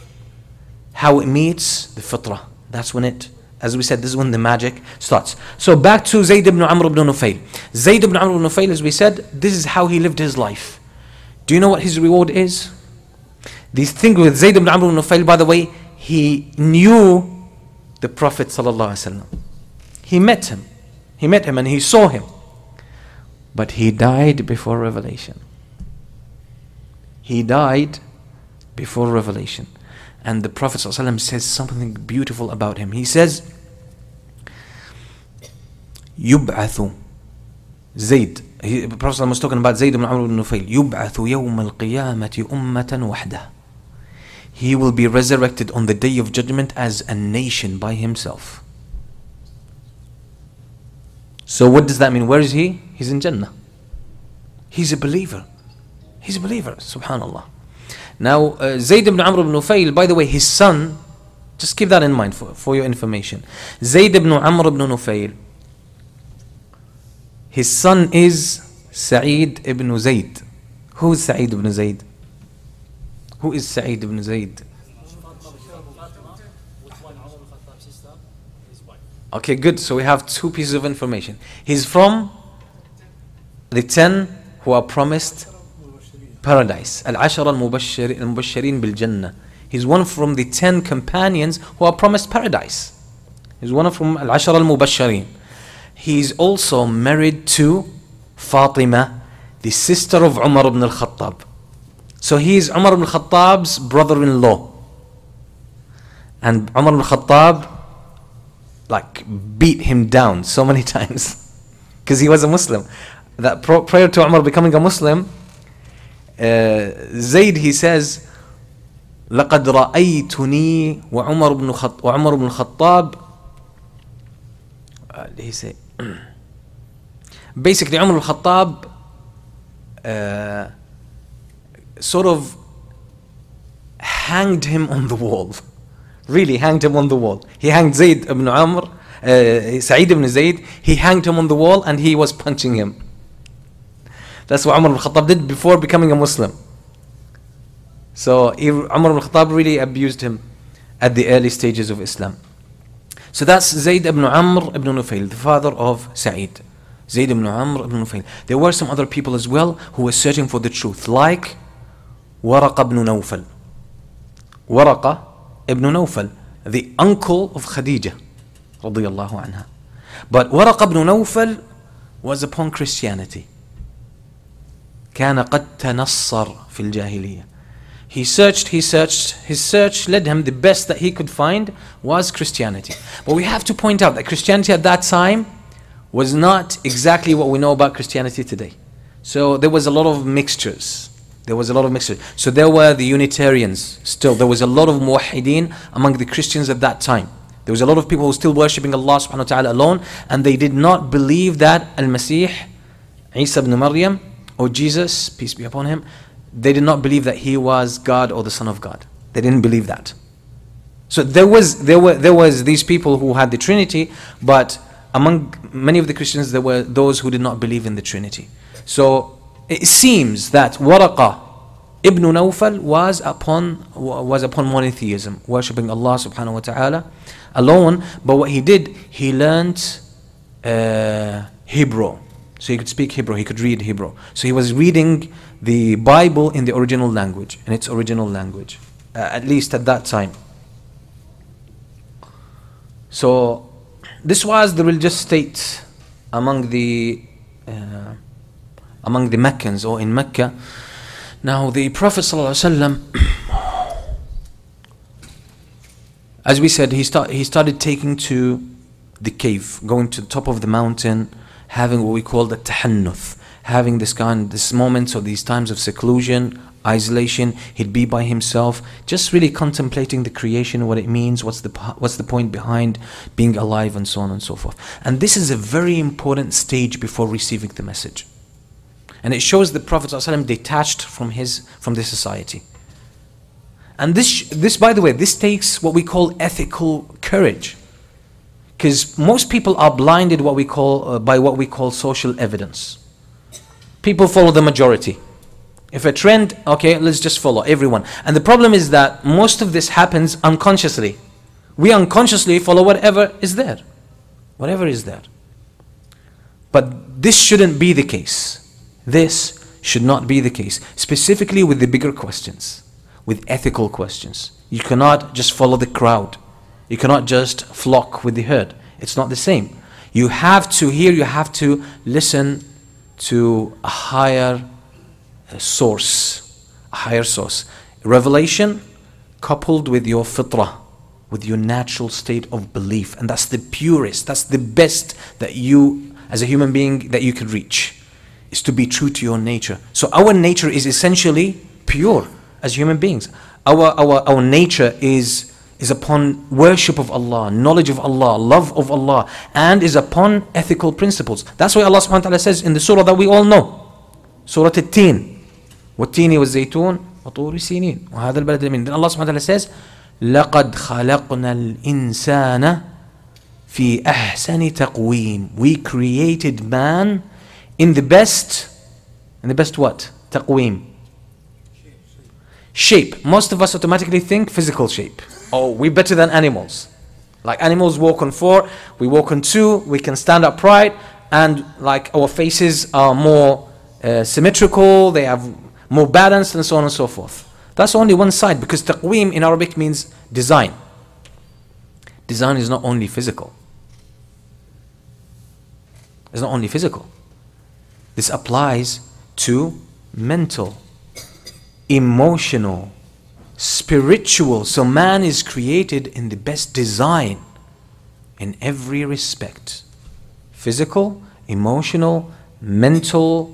how it meets the fitrah. That's when it, as we said, this is when the magic starts. So back to Zayd ibn Amr ibn Nufayl. Zayd ibn Amr ibn Nufayl, as we said, this is how he lived his life. Do you know what his reward is? This thing with Zayd ibn Amr ibn Nufayl, by the way, he knew the Prophet sallallahu alaihi wasallam. He met him and he saw him. But he died before revelation. He died before revelation. And the Prophet ﷺ says something beautiful about him. He says, يُبْعَثُ Zayd. The Prophet ﷺ was talking about Zayd ibn Amr ibn Nufayl. يُبْعَثُ يَوْمَ الْقِيَامَةِ أُمَّةً وَحْدَةً. He will be resurrected on the day of judgment as a nation by himself. So what does that mean? Where is he? He's in Jannah. He's a believer. He's a believer. Subhanallah. Now, Zayd ibn Amr ibn Nufayl, by the way, his son, just keep that in mind for your information. Zayd ibn Amr ibn Nufayl, his son is Sa'id ibn Zayd. Who is Sa'id ibn Zayd? Who is Sa'id ibn Zayd? Okay, good. So we have two pieces of information. He's from the 10 who are promised paradise. Al-Ashara al-Mubashshirin bil-Jannah. He's one from the 10 companions who are promised paradise. He's one from Al-Ashara al-Mubashshirin. He's also married to Fatima, the sister of Umar ibn al-Khattab. So he is Umar ibn al-Khattab's brother-in-law. And Umar ibn al-Khattab beat him down so many times because he was a Muslim. that prior to Umar becoming a Muslim, Zayd, he says, لقد رأيتني وعمر بن الخطاب. He say, basically Umar al-Khattab sort of hanged him on the wall. Really hanged him on the wall. He hanged Zayd ibn Amr, Sa'id ibn Zayd, he hanged him on the wall and he was punching him. That's what Umar al-Khattab did before becoming a Muslim. So Umar al-Khattab really abused him at the early stages of Islam. So that's Zayd ibn Amr ibn Nufayl, the father of Sa'id. Zayd ibn Amr ibn Nufayl. There were some other people as well who were searching for the truth, like Waraqa ibn Nawfal. Waraqa ibn Nawfal, the uncle of Khadija radiyallahu anha. But Waraqa ibn Nawfal was upon Christianity. كان قد تنصر في الجاهلية. He searched, his search led him, the best that he could find was Christianity. But we have to point out that Christianity at that time was not exactly what we know about Christianity today. So there was a lot of mixtures. So there were the Unitarians still. There was a lot of muwahideen among the Christians at that time. There was a lot of people who were still worshipping Allah subhanahu wa ta'ala alone, and they did not believe that Al-Masih, Isa ibn Maryam, or Jesus, peace be upon him, they did not believe that he was God or the Son of God. They didn't believe that. So there was these people who had the Trinity, but among many of the Christians there were those who did not believe in the Trinity. So it seems that Waraqa ibn Nawfal was upon monotheism, worshipping Allah subhanahu wa ta'ala alone. But what he did, he learned Hebrew. So he could speak Hebrew, he could read Hebrew. So he was reading the Bible in the original language, at least at that time. So this was the religious state among the Meccans, or in Mecca. Now the Prophet ﷺ, as we said, he started taking to the cave, going to the top of the mountain, having what we call the tahannuth, having this moments or these times of seclusion, isolation. He'd be by himself, just really contemplating the creation, what it means, what's the point behind being alive, and so on and so forth. And this is a very important stage before receiving the message. And it shows the Prophet ﷺ detached from the society. And this, by the way, this takes what we call ethical courage. Because most people are blinded by what we call social evidence. People follow the majority. If a trend, okay, let's just follow everyone. And the problem is that most of this happens unconsciously. We unconsciously follow whatever is there. But this shouldn't be the case. This should not be the case. Specifically with the bigger questions, with ethical questions. You cannot just follow the crowd. You cannot just flock with the herd. It's not the same. You have to listen to a higher source. Revelation coupled with your fitrah, with your natural state of belief. And that's the purest, that's the best that you, as a human being, that you can reach, is to be true to your nature. So our nature is essentially pure as human beings. Our nature is upon worship of Allah, knowledge of Allah, love of Allah, and is upon ethical principles. That's why Allah subhanahu wa ta'ala says in the surah that we all know, Surah At-Teen, وَالتِّينِ وَالزَّيْتُونِ وَطُورِ سِينِينَ وَهَذَا الْبَلَدِ الْأَمِينَ. Then Allah subhanahu wa ta'ala says, لَقَدْ خَلَقْنَا الْإِنسَانَ فِي أَحْسَنِ تَقْوِيمٍ. We created man in the best what? Taqweem. Shape. Most of us automatically think physical shape. Oh, we're better than animals. Like animals walk on 4, we walk on 2, we can stand upright, and like our faces are more symmetrical, they have more balance, and so on and so forth. That's only one side, because taqweem in Arabic means design. Design is not only physical. It's not only physical. This applies to mental, emotional, spiritual. So man is created in the best design in every respect. Physical, emotional, mental,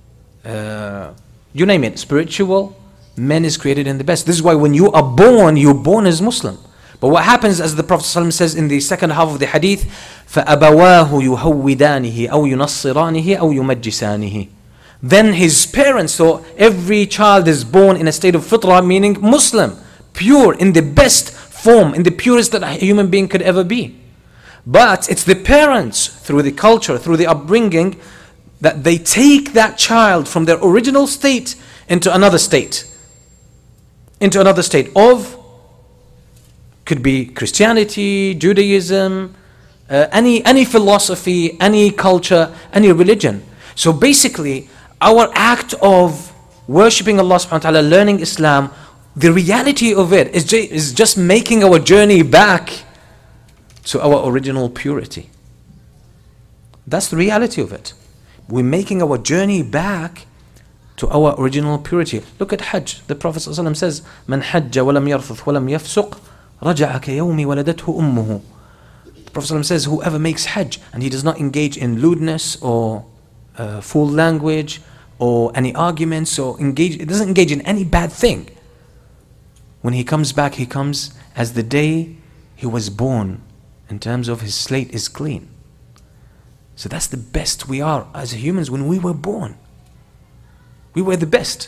you name it, spiritual, man is created in the best. This is why when you are born, you're born as Muslim. But what happens, as the Prophet ﷺ says in the second half of the hadith, فَأَبَوَاهُ يُهَوِّدَانِهِ أَوْ يُنَصِّرَانِهِ أَوْ يُمَجِّسَانِهِ. Then his parents, so every child is born in a state of fitrah, meaning Muslim, pure, in the best form, in the purest that a human being could ever be. But it's the parents, through the culture, through the upbringing, that they take that child from their original state into another state. Into another state of, could be Christianity, Judaism, any philosophy, any culture, any religion. So basically, our act of worshipping Allah subhanahu wa ta'ala, learning Islam, the reality of it is just making our journey back to our original purity. That's the reality of it. We're making our journey back to our original purity. Look at Hajj. The Prophet ﷺ says, "Man hajja walam yarfuth walam yafsuq, raja'a kayawmi waladathu ummuhu." The Prophet ﷺ says, whoever makes Hajj and he does not engage in lewdness or foul language or any arguments or it doesn't engage in any bad thing, when he comes back, he comes as the day he was born, in terms of his slate is clean. So that's the best we are as humans. When we were born, we were the best.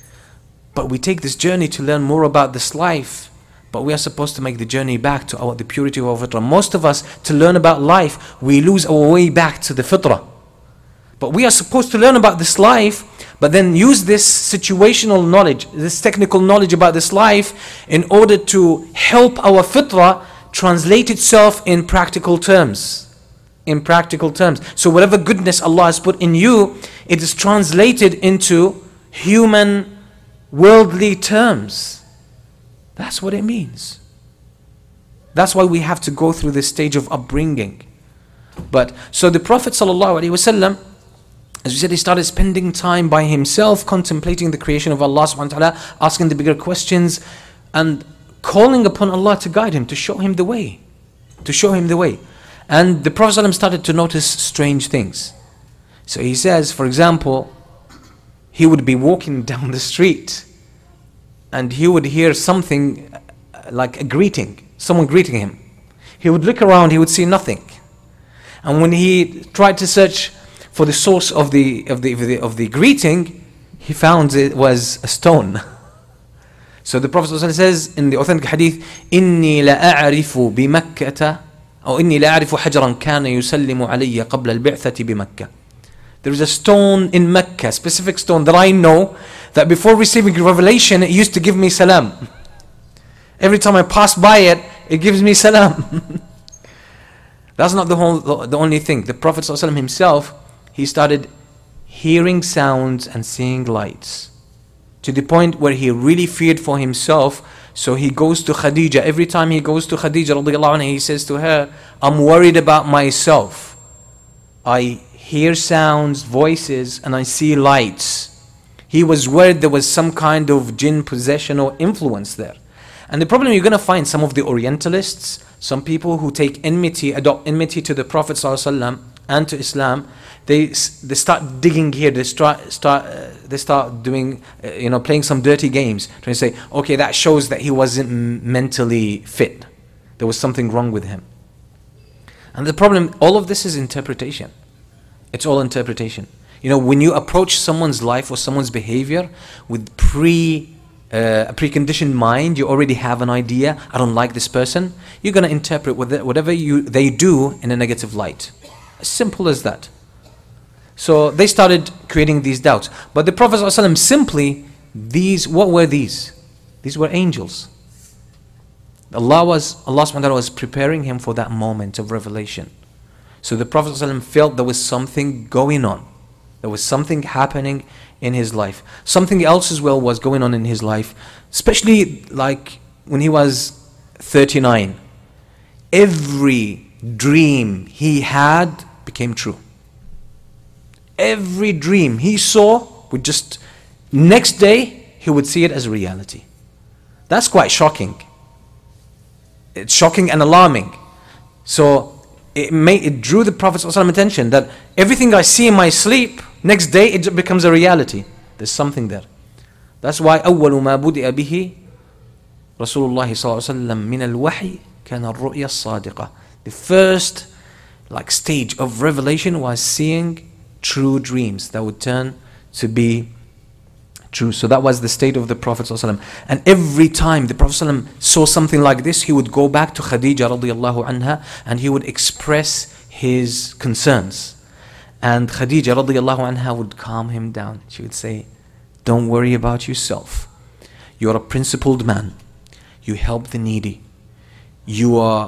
But we take this journey to learn more about this life, but we are supposed to make the journey back to the purity of our fitrah. Most of us, to learn about life, we lose our way back to the fitrah. But we are supposed to learn about this life, but then use this situational knowledge, this technical knowledge about this life, in order to help our fitrah translate itself in practical terms. In practical terms. So whatever goodness Allah has put in you, it is translated into human, worldly terms. That's what it means. That's why we have to go through this stage of upbringing. But so the Prophet ﷺ, as we said, he started spending time by himself, contemplating the creation of Allah subhanahu wa ta'ala, asking the bigger questions, and calling upon Allah to guide him, to show him the way. To show him the way. And the Prophet ﷺ started to notice strange things. So he says, for example, he would be walking down the street and he would hear something like a greeting, someone greeting him. He would look around, he would see nothing. And when he tried to search for the source of the greeting, he found it was a stone. So the Prophet ﷺ says in the authentic hadith, إِنِّي لَأَعْرِفُ بِمَكَّةَ أو إني لا أعرف حجرا كان يسلم علي قبل البعثة بمكة. There is a stone in Mecca, a specific stone that I know, that before receiving revelation, it used to give me salam. Every time I pass by it, it gives me salam. That's not the only thing. The Prophet ﷺ himself, he started hearing sounds and seeing lights, to the point where he really feared for himself. So he goes to Khadija. Every time he goes to Khadija radiallahu anha, he says to her, I'm worried about myself. I hear sounds, voices, and I see lights. He was worried there was some kind of jinn possession or influence there. And the problem, you're going to find some of the Orientalists, some people who take adopt enmity to the Prophet ﷺ and to Islam. They start digging here. They start doing, playing some dirty games, trying to say, okay, that shows that he wasn't mentally fit. There was something wrong with him. And the problem, all of this is interpretation. It's all interpretation. When you approach someone's life or someone's behavior with a preconditioned mind, you already have an idea. I don't like this person. You're going to interpret whatever they do in a negative light. As simple as that. So they started creating these doubts. But the Prophet ﷺ simply, what were these? These were angels. Allah subhanahu wa ta'ala was preparing him for that moment of revelation. So the Prophet ﷺ felt there was something going on. There was something happening in his life. Something else as well was going on in his life. Especially like when he was 39. Every dream he had became true. Every dream he saw would just, next day, he would see it as a reality. That's quite shocking. It's shocking and alarming. So it drew the Prophet's attention that everything I see in my sleep Next day it becomes a reality. There's something there. That's why أول ما بدأ به رسول الله صلى الله عليه وسلم من الوحي كان الرؤيا الصادقة. The first stage of revelation was seeing true dreams that would turn to be true. So that was the state of the Prophet ﷺ. And every time the Prophet ﷺ saw something like this, he would go back to Khadija radiallahu anha and he would express his concerns. And Khadija radiallahu anha would calm him down. She would say, don't worry about yourself. You're a principled man. You help the needy. You're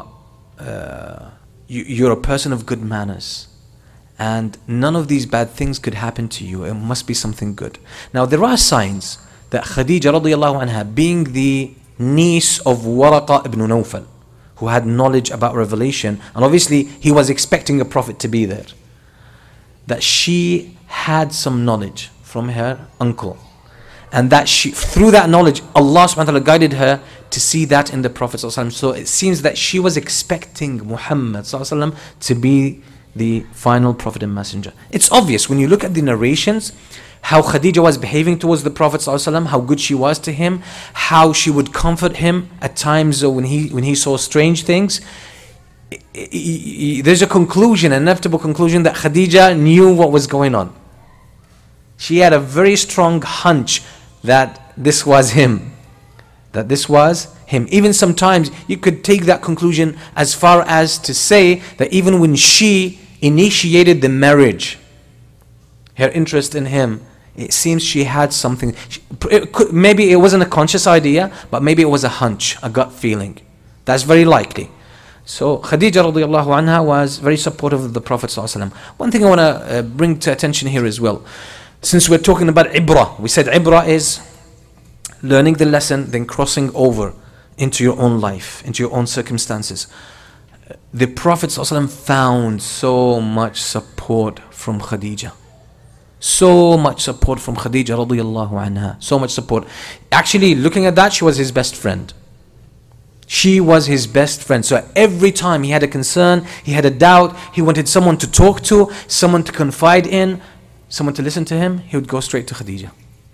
a person of good manners. And none of these bad things could happen to you. It must be something good. Now there are signs that Khadija radiallahu anha, being the niece of Waraqa ibn Nawfal, who had knowledge about revelation, and obviously he was expecting a prophet to be there, that she had some knowledge from her uncle. And that through that knowledge, Allah subhanahu wa ta'ala guided her to see that in the Prophet ﷺ. So it seems that she was expecting Muhammad ﷺ to be the final prophet and messenger. It's obvious when you look at the narrations, how Khadija was behaving towards the Prophet ﷺ, how good she was to him, how she would comfort him at times when he saw strange things. There's a conclusion, an inevitable conclusion, that Khadija knew what was going on. She had a very strong hunch that this was him. That this was him. Even sometimes you could take that conclusion as far as to say that even when she initiated the marriage, her interest in him, it seems she had something. Maybe it wasn't a conscious idea, but maybe it was a hunch, a gut feeling. That's very likely. So Khadija radiallahu anha was very supportive of the Prophet ﷺ. One thing I want to bring to attention here as well. Since we're talking about ibrah, we said ibrah is learning the lesson, then crossing over into your own life, into your own circumstances. The Prophet ﷺ found so much support from Khadija. So much support from Khadija radiallahu anha. So much support. Actually, looking at that, she was his best friend. She was his best friend. So every time he had a concern, he had a doubt, he wanted someone to talk to, someone to confide in, someone to listen to him, he would go straight to Khadija.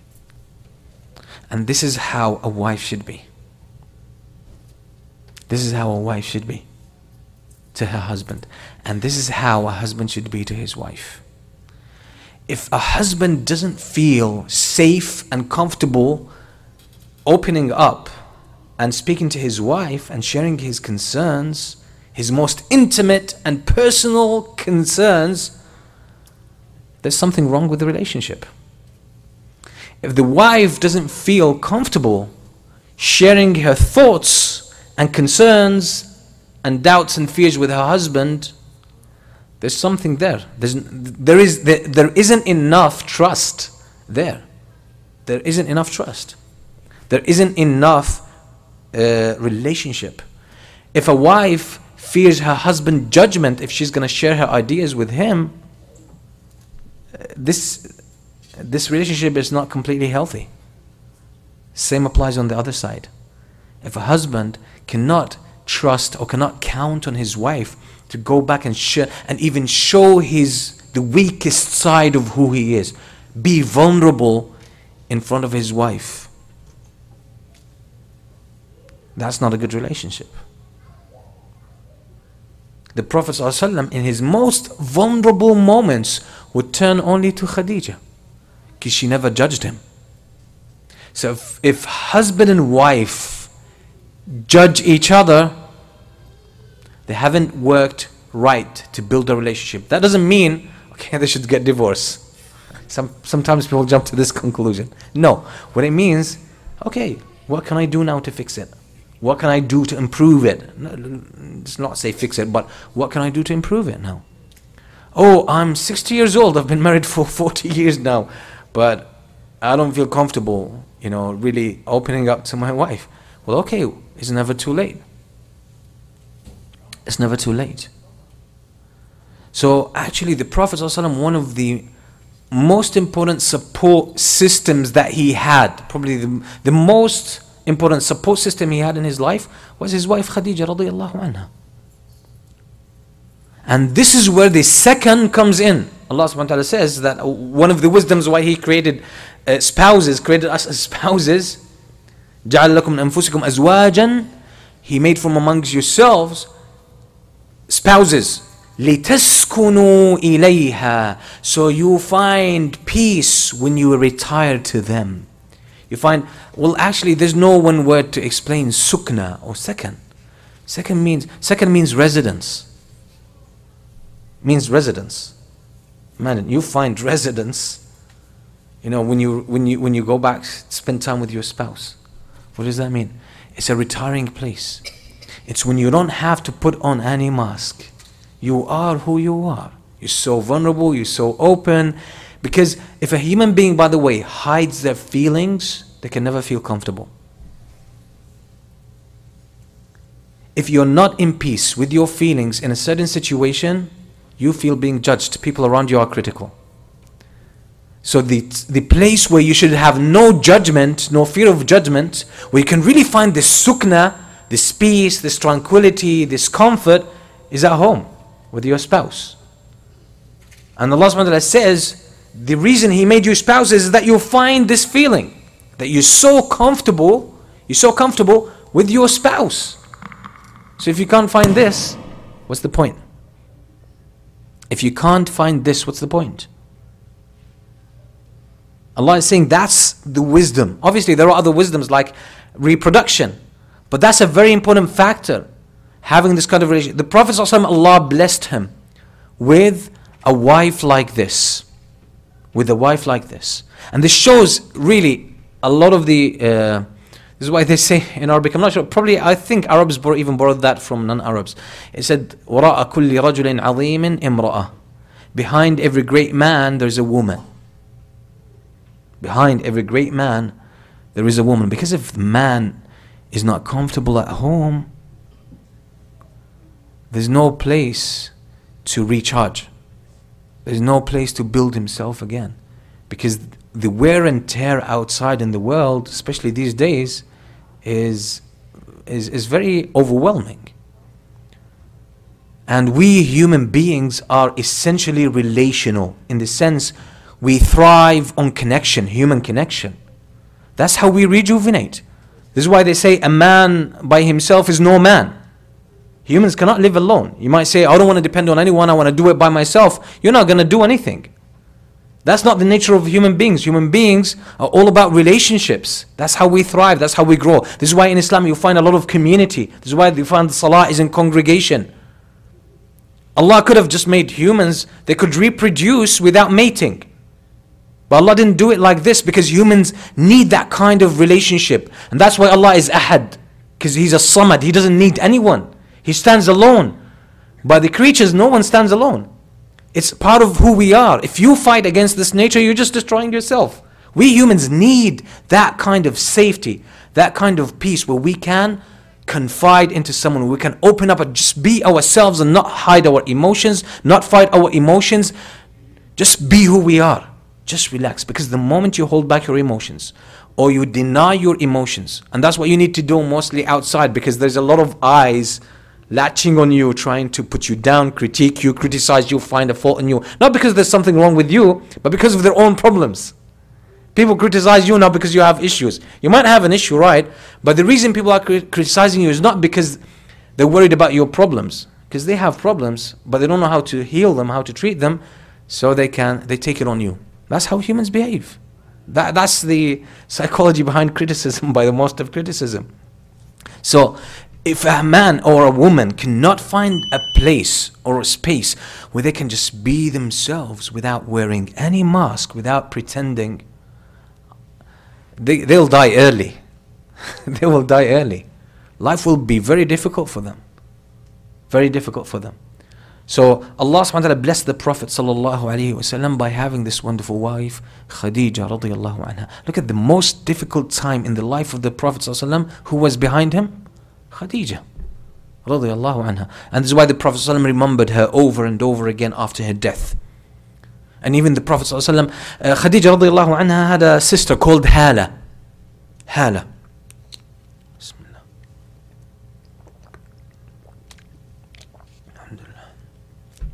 And this is how a wife should be. This is how a wife should be to her husband. And this is how a husband should be to his wife. If a husband doesn't feel safe and comfortable opening up and speaking to his wife and sharing his concerns, his most intimate and personal concerns, there's something wrong with the relationship. If the wife doesn't feel comfortable sharing her thoughts and concerns and doubts and fears with her husband, there's something there. There isn't enough trust there. There isn't enough trust. There isn't enough relationship. If a wife fears her husband's judgment if she's going to share her ideas with him, this relationship is not completely healthy. Same applies on the other side. If a husband cannot trust or cannot count on his wife to go back and share and even show the weakest side of who he is, be vulnerable in front of his wife, that's not a good relationship. The Prophet ﷺ in his most vulnerable moments would turn only to Khadija, because she never judged him. So if husband and wife judge each other, they haven't worked right to build a relationship. That doesn't mean, okay, they should get divorced. Sometimes people jump to this conclusion. No, what it means, okay, what can I do now to fix it? What can I do to improve it? Let's not say fix it, but what can I do to improve it now? Oh, I'm 60 years old. I've been married for 40 years now, but I don't feel comfortable, really opening up to my wife. Well, okay, it's never too late. It's never too late. So actually the Prophet ﷺ, one of the most important support systems that he had, probably the most important support system he had in his life, was his wife Khadija radiallahu anha. And this is where the second comes in. Allah subhanahu wa ta'ala says that one of the wisdoms why He created spouses, created us as spouses. جَعَلَ لَكُمْ مِنْ أَنفُسِكُمْ أَزْوَاجًا. He made from amongst yourselves spouses. لِتَسْكُنُوا إِلَيْهَا. So you find peace when you retire to them. You find, well actually there's no one word to explain sukna or second. Second means residence. Means residence. Imagine you find residence, when you go back, spend time with your spouse. What does that mean? It's a retiring place. It's when you don't have to put on any mask. You are who you are. You're so vulnerable, you're so open. Because if a human being, by the way, hides their feelings, they can never feel comfortable. If you're not in peace with your feelings in a certain situation, you feel being judged. People around you are critical. So the place where you should have no judgment, no fear of judgment, where you can really find this sukna, this peace, this tranquility, this comfort, is at home with your spouse. And Allah subhanahu wa ta'ala says, the reason He made you spouses is that you'll find this feeling, that you're so comfortable with your spouse. So if you can't find this, what's the point? If you can't find this, what's the point? Allah is saying that's the wisdom. Obviously there are other wisdoms like reproduction, but that's a very important factor. Having this kind of relationship. The Prophet ﷺ, Allah blessed him with a wife like this. With a wife like this. And this shows really a lot of the... this is why they say in Arabic, I'm not sure, probably I think Arabs even borrowed that from non-Arabs. It said, وَرَاءَ كُلِّ رَجُلٍ عَظِيمٍ إِمْرَأَةٍ. Behind every great man there's a woman. Behind every great man there is a woman. Because if the man is not comfortable at home, there's no place to recharge. There's no place to build himself again. Because the wear and tear outside in the world, especially these days, is very overwhelming. And we human beings are essentially relational, in the sense we thrive on connection, human connection. That's how we rejuvenate. This is why they say a man by himself is no man. Humans cannot live alone. You might say, I don't want to depend on anyone, I want to do it by myself. You're not going to do anything. That's not the nature of human beings. Human beings are all about relationships. That's how we thrive, that's how we grow. This is why in Islam you find a lot of community. This is why you find the salah is in congregation. Allah could have just made humans, they could reproduce without mating. But Allah didn't do it like this because humans need that kind of relationship. And that's why Allah is Ahad. Because He's a Samad, He doesn't need anyone. He stands alone. By the creatures, no one stands alone. It's part of who we are. If you fight against this nature, you're just destroying yourself. We humans need that kind of safety, that kind of peace where we can confide into someone, we can open up and just be ourselves and not hide our emotions, not fight our emotions. Just be who we are. Just relax. Because the moment you hold back your emotions or you deny your emotions, and that's what you need to do mostly outside, because there's a lot of eyes latching on you, trying to put you down, critique you, criticize you, find a fault in you. Not because there's something wrong with you, but because of their own problems. People criticize you not because you have issues. You might have an issue, right? But the reason people are criticizing you is not because they're worried about your problems. Because they have problems, but they don't know how to heal them, how to treat them, so they take it on you. That's how humans behave. That's the psychology behind criticism, by the most of criticism. So, if a man or a woman cannot find a place or a space where they can just be themselves without wearing any mask, without pretending, they'll die early. They will die early. Life will be very difficult for them. Very difficult for them. So Allah subhanahu wa ta'ala blessed the Prophet sallallahu alaihi wasallam by having this wonderful wife, Khadija radiyallahu anha. Look at the most difficult time in the life of the Prophet sallallahu alaihi wasallam. Who was behind him? Khadija radiyallahu anha. And this is why the Prophet sallallahu alaihi wasallam remembered her over and over again after her death. And even the Prophet sallallahu alaihi wasallam, Khadija radiyallahu anha had a sister called Hala. Hala. Bismillah. Alhamdulillah.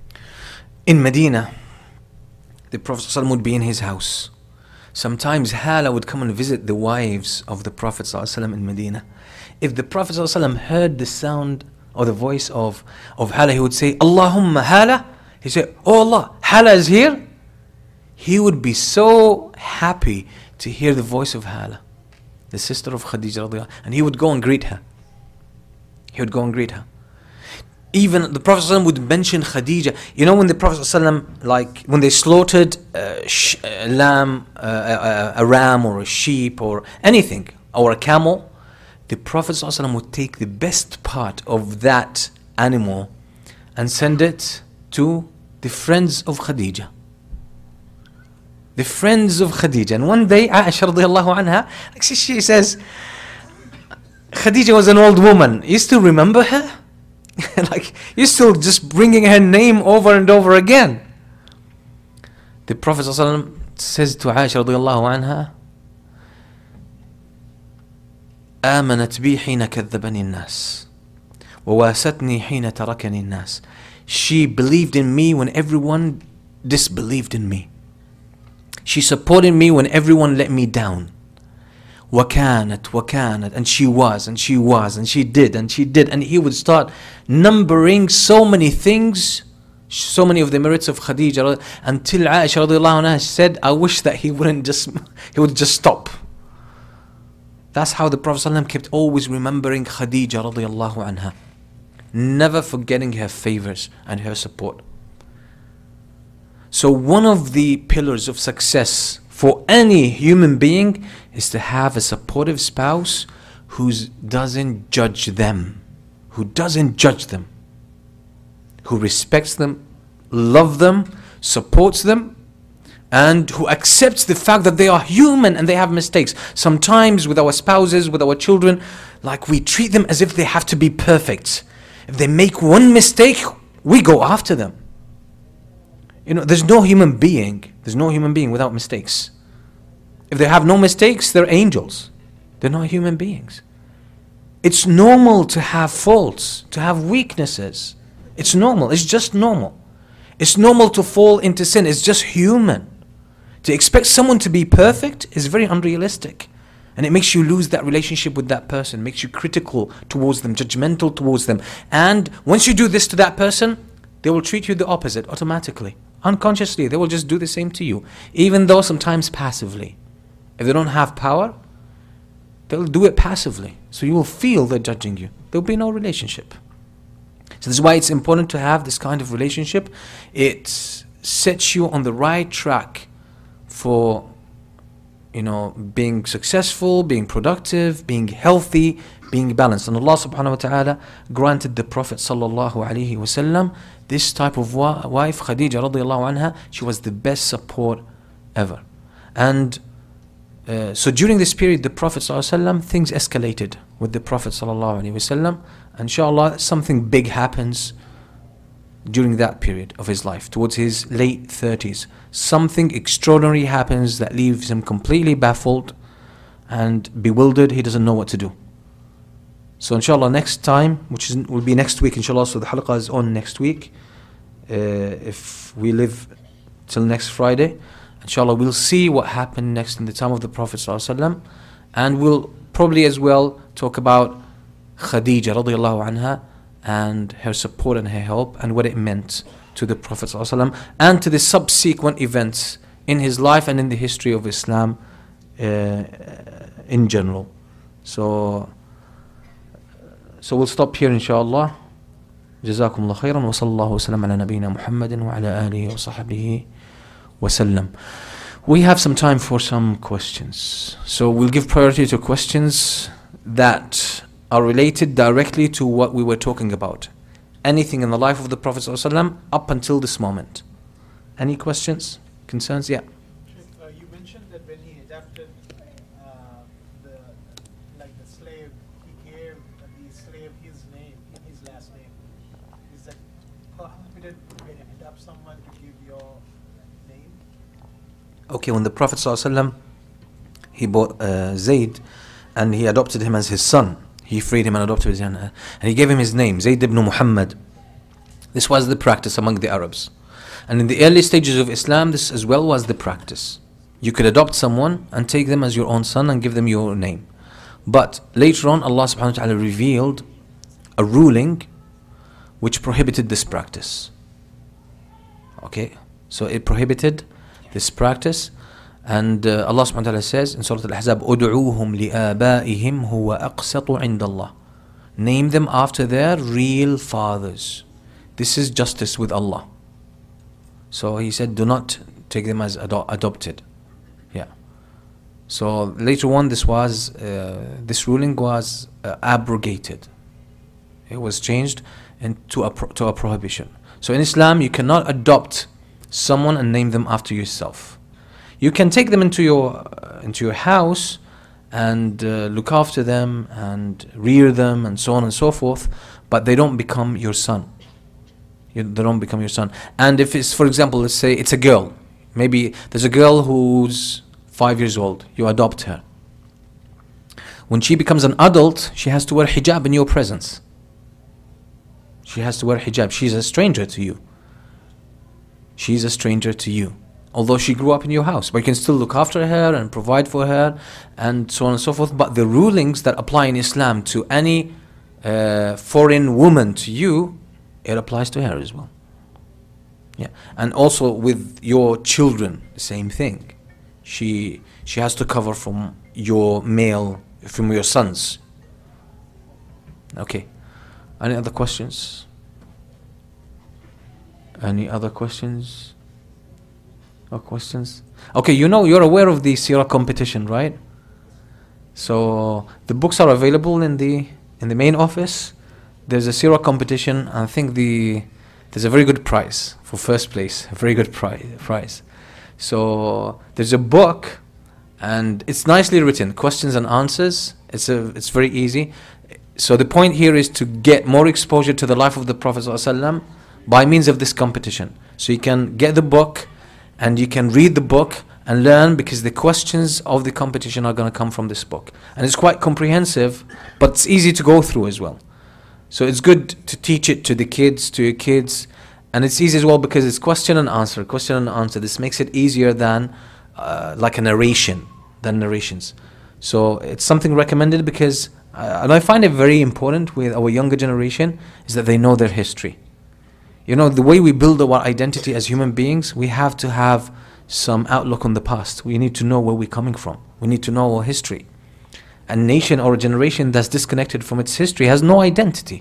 In Medina, the Prophet ﷺ would be in his house. Sometimes Hala would come and visit the wives of the Prophet ﷺ in Medina. If the Prophet ﷺ heard the sound or the voice of Hala, he would say, Allahumma Hala. He said, Oh Allah, Hala is here. He would be so happy to hear the voice of Hala, the sister of Khadija radiallahu, and he would go and greet her. He would go and greet her. Even the Prophet ﷺ would mention Khadija. You know, when the Prophet ﷺ, like when they slaughtered a lamb, a ram or a sheep or anything, or a camel, the Prophet ﷺ would take the best part of that animal and send it to the friends of Khadija. The friends of Khadija. And one day, Aisha radiallahu anha, like she says, Khadija was an old woman. You still remember her? Like, you're still just bringing her name over and over again. The Prophet ﷺ says to Aisha radiallahu anha, آمنت بي حين كذبني الناس وواستني حين تركني الناس. She believed in me when everyone disbelieved in me. She supported me when everyone let me down. وكانت, and she was, and she did. And he would start numbering so many things, so many of the merits of Khadija, until Aisha radiallahu anha said, I wish that he would just stop. That's how the Prophet ﷺ kept always remembering Khadija radiallahu anha, never forgetting her favors and her support. So one of the pillars of success for any human being is to have a supportive spouse who doesn't judge them, who respects them, loves them, supports them, and who accepts the fact that they are human and they have mistakes. Sometimes with our spouses, with our children, like we treat them as if they have to be perfect. If they make one mistake, we go after them. You know, there's no human being without mistakes. If they have no mistakes, they're angels. They're not human beings. It's normal to have faults, to have weaknesses. It's normal. It's just normal. It's normal to fall into sin. It's just human. To expect someone to be perfect is very unrealistic. And it makes you lose that relationship with that person, makes you critical towards them, judgmental towards them. And once you do this to that person, they will treat you the opposite automatically. Unconsciously, they will just do the same to you, even though sometimes passively. If they don't have power, they'll do it passively. So you will feel they're judging you. There'll be no relationship. So this is why it's important to have this kind of relationship. It sets you on the right track for, being successful, being productive, being healthy, being balanced. And Allah subhanahu wa ta'ala granted the Prophet sallallahu alaihi wasallam this type of wife, Khadija radiallahu anha. She was the best support ever. And so during this period, the Prophet ﷺ, things escalated with the Prophet ﷺ. Inshallah, something big happens during that period of his life, towards his late 30s. Something extraordinary happens that leaves him completely baffled and bewildered. He doesn't know what to do. So inshallah, next time, will be next week, inshallah, so the halaqah is on next week. If we live till next Friday, inshallah, we'll see what happened next in the time of the Prophet ﷺ, and we'll probably as well talk about Khadija radiallahu anha and her support and her help and what it meant to the Prophet ﷺ and to the subsequent events in his life and in the history of Islam in general. So we'll stop here inshallah. جزاكم الله خيرا وصلى الله وسلم على نبينا محمد وعلى آله وصحبه وسلم. We have some time for some questions. So we'll give priority to questions that are related directly to what we were talking about. Anything in the life of the Prophet ﷺ up until this moment. Any questions? Concerns? Yeah. You mentioned that when he adopted the slave, he gave the slave his name, his last name. Is that prohibited when you adopt someone to give your name? Okay, when the Prophet ﷺ, he bought Zayd and he adopted him as his son. He freed him and adopted him, and he gave him his name, Zayd ibn Muhammad. This was the practice among the Arabs. And in the early stages of Islam, this as well was the practice. You could adopt someone and take them as your own son and give them your name. But later on, Allah subhanahu wa ta'ala revealed a ruling which prohibited this practice. Okay, so it prohibited this practice. And Allah subhanahu wa ta'ala says in Surah Al-Ahzab, أُدْعُوهُمْ لِآبَائِهِمْ هُوَ أَقْسَطُ عِنْدَ اللَّهِ. Name them after their real fathers. This is justice with Allah. So he said, do not take them as adopted. Yeah. So later on, this ruling was abrogated. It was changed to a prohibition. So in Islam, you cannot adopt someone and name them after yourself. You can take them into your house and look after them and rear them and so on and so forth, but they don't become your son. They don't become your son. And if it's, for example, let's say it's a girl. Maybe there's a girl who's 5 years old. You adopt her. When she becomes an adult, she has to wear hijab in your presence. She has to wear hijab. She's a stranger to you. She's a stranger to you. Although she grew up in your house, but you can still look after her and provide for her and so on and so forth. But the rulings that apply in Islam to any foreign woman to you, it applies to her as well. Yeah, and also with your children, the same thing. She has to cover from your sons. Okay. Any other questions? Any other questions? Or questions? Okay, you're aware of the Sirah competition, right? So the books are available in the main office. There's a Sirah competition. I think there's a very good prize for first place. A very good prize. So there's a book, and it's nicely written, questions and answers. It's very easy. So the point here is to get more exposure to the life of the Prophet ﷺ by means of this competition. So you can get the book and you can read the book and learn, because the questions of the competition are going to come from this book. And it's quite comprehensive, but it's easy to go through as well. So it's good to teach it to your kids. And it's easy as well because it's question and answer. This makes it easier than like a narrations. So it's something recommended because, and I find it very important with our younger generation, is that they know their history. The way we build our identity as human beings, we have to have some outlook on the past. We need to know where we're coming from. We need to know our history. A nation or a generation that's disconnected from its history has no identity.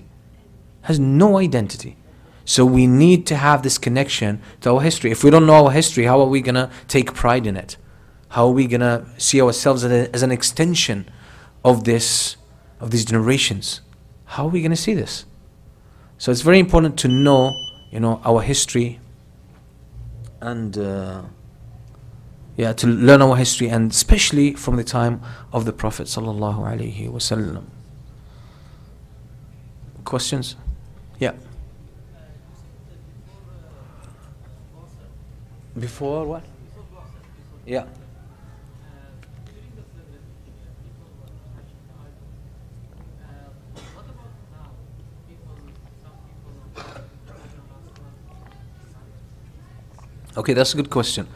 So we need to have this connection to our history. If we don't know our history, how are we going to take pride in it? How are we going to see ourselves as an extension of these generations? How are we going to see this? So it's very important to know, our history and to learn our history, and especially from the time of the Prophet sallallahu alaihi wasallam. Questions? Yeah. Before what? Yeah. Okay, that's a good question.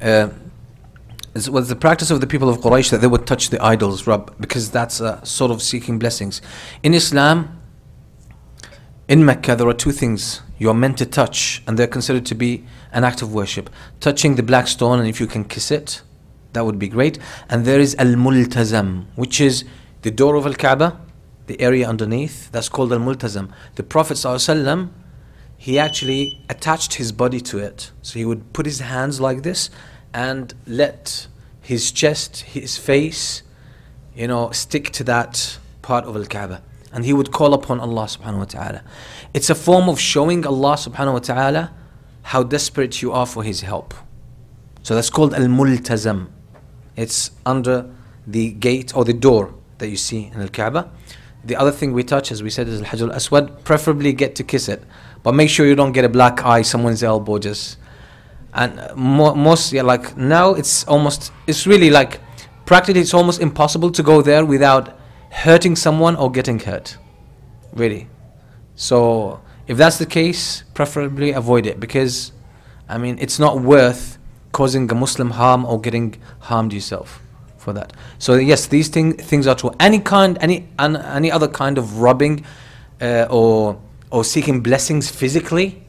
It was the practice of the people of Quraysh that they would touch the idols, because that's a sort of seeking blessings. In Islam, in Mecca, there are two things you are meant to touch, and they're considered to be an act of worship. Touching the black stone, and if you can kiss it, that would be great. And there is Al-Multazam, which is the door of Al-Kaaba, the area underneath. That's called Al-Multazam. The Prophet ﷺ, he actually attached his body to it. So he would put his hands like this and let his chest, his face, stick to that part of Al-Kaaba. And he would call upon Allah subhanahu wa ta'ala. It's a form of showing Allah subhanahu wa ta'ala how desperate you are for his help. So that's called Al-Multazam. It's under the gate or the door that you see in Al-Kaaba. The other thing we touch, as we said, is Al-Hajar Al-Aswad. Preferably get to kiss it. But make sure you don't get a black eye, someone's elbow just. And now it's really like, practically it's almost impossible to go there without hurting someone or getting hurt. Really. So if that's the case, preferably avoid it, because I mean, it's not worth causing a Muslim harm or getting harmed yourself for that. So yes, these things are true. Any other kind of rubbing or seeking blessings physically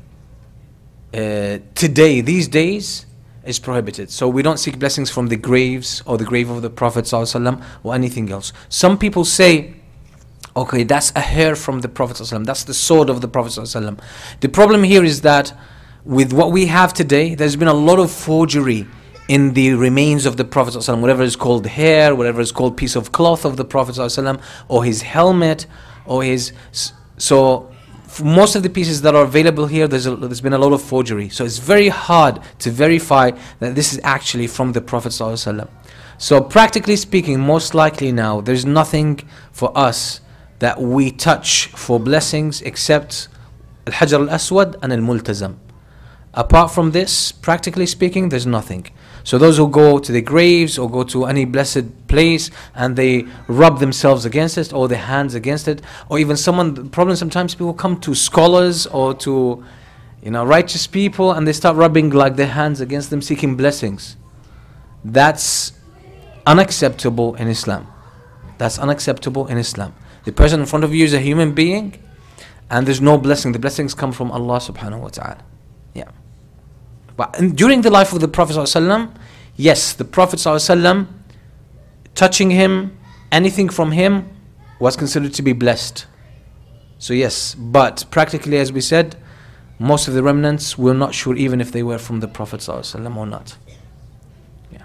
these days is prohibited. So we don't seek blessings from the graves or the grave of the Prophet ﷺ or anything else. Some people say, okay, that's a hair from the Prophet ﷺ, that's the sword of the Prophet ﷺ. The problem here is that with what we have today, there's been a lot of forgery in the remains of the Prophet ﷺ, whatever is called hair, whatever is called piece of cloth of the Prophet ﷺ, or his helmet, or his... So for most of the pieces that are available here, there's been a lot of forgery. So it's very hard to verify that this is actually from the Prophet ﷺ. So practically speaking, most likely now, there's nothing for us that we touch for blessings except Al-Hajar Al-Aswad and Al-Multazam. Apart from this, practically speaking, there's nothing. So those who go to the graves or go to any blessed place and they rub themselves against it or their hands against it, or even the problem sometimes people come to scholars or to righteous people and they start rubbing like their hands against them seeking blessings. That's unacceptable in Islam. That's unacceptable in Islam. The person in front of you is a human being and there's no blessing. The blessings come from Allah subhanahu wa ta'ala. Yeah. But during the life of the Prophet ﷺ, yes, the Prophet ﷺ, touching him, anything from him, was considered to be blessed. So yes, but practically, as we said, most of the remnants, we're not sure even if they were from the Prophet ﷺ or not. Yeah.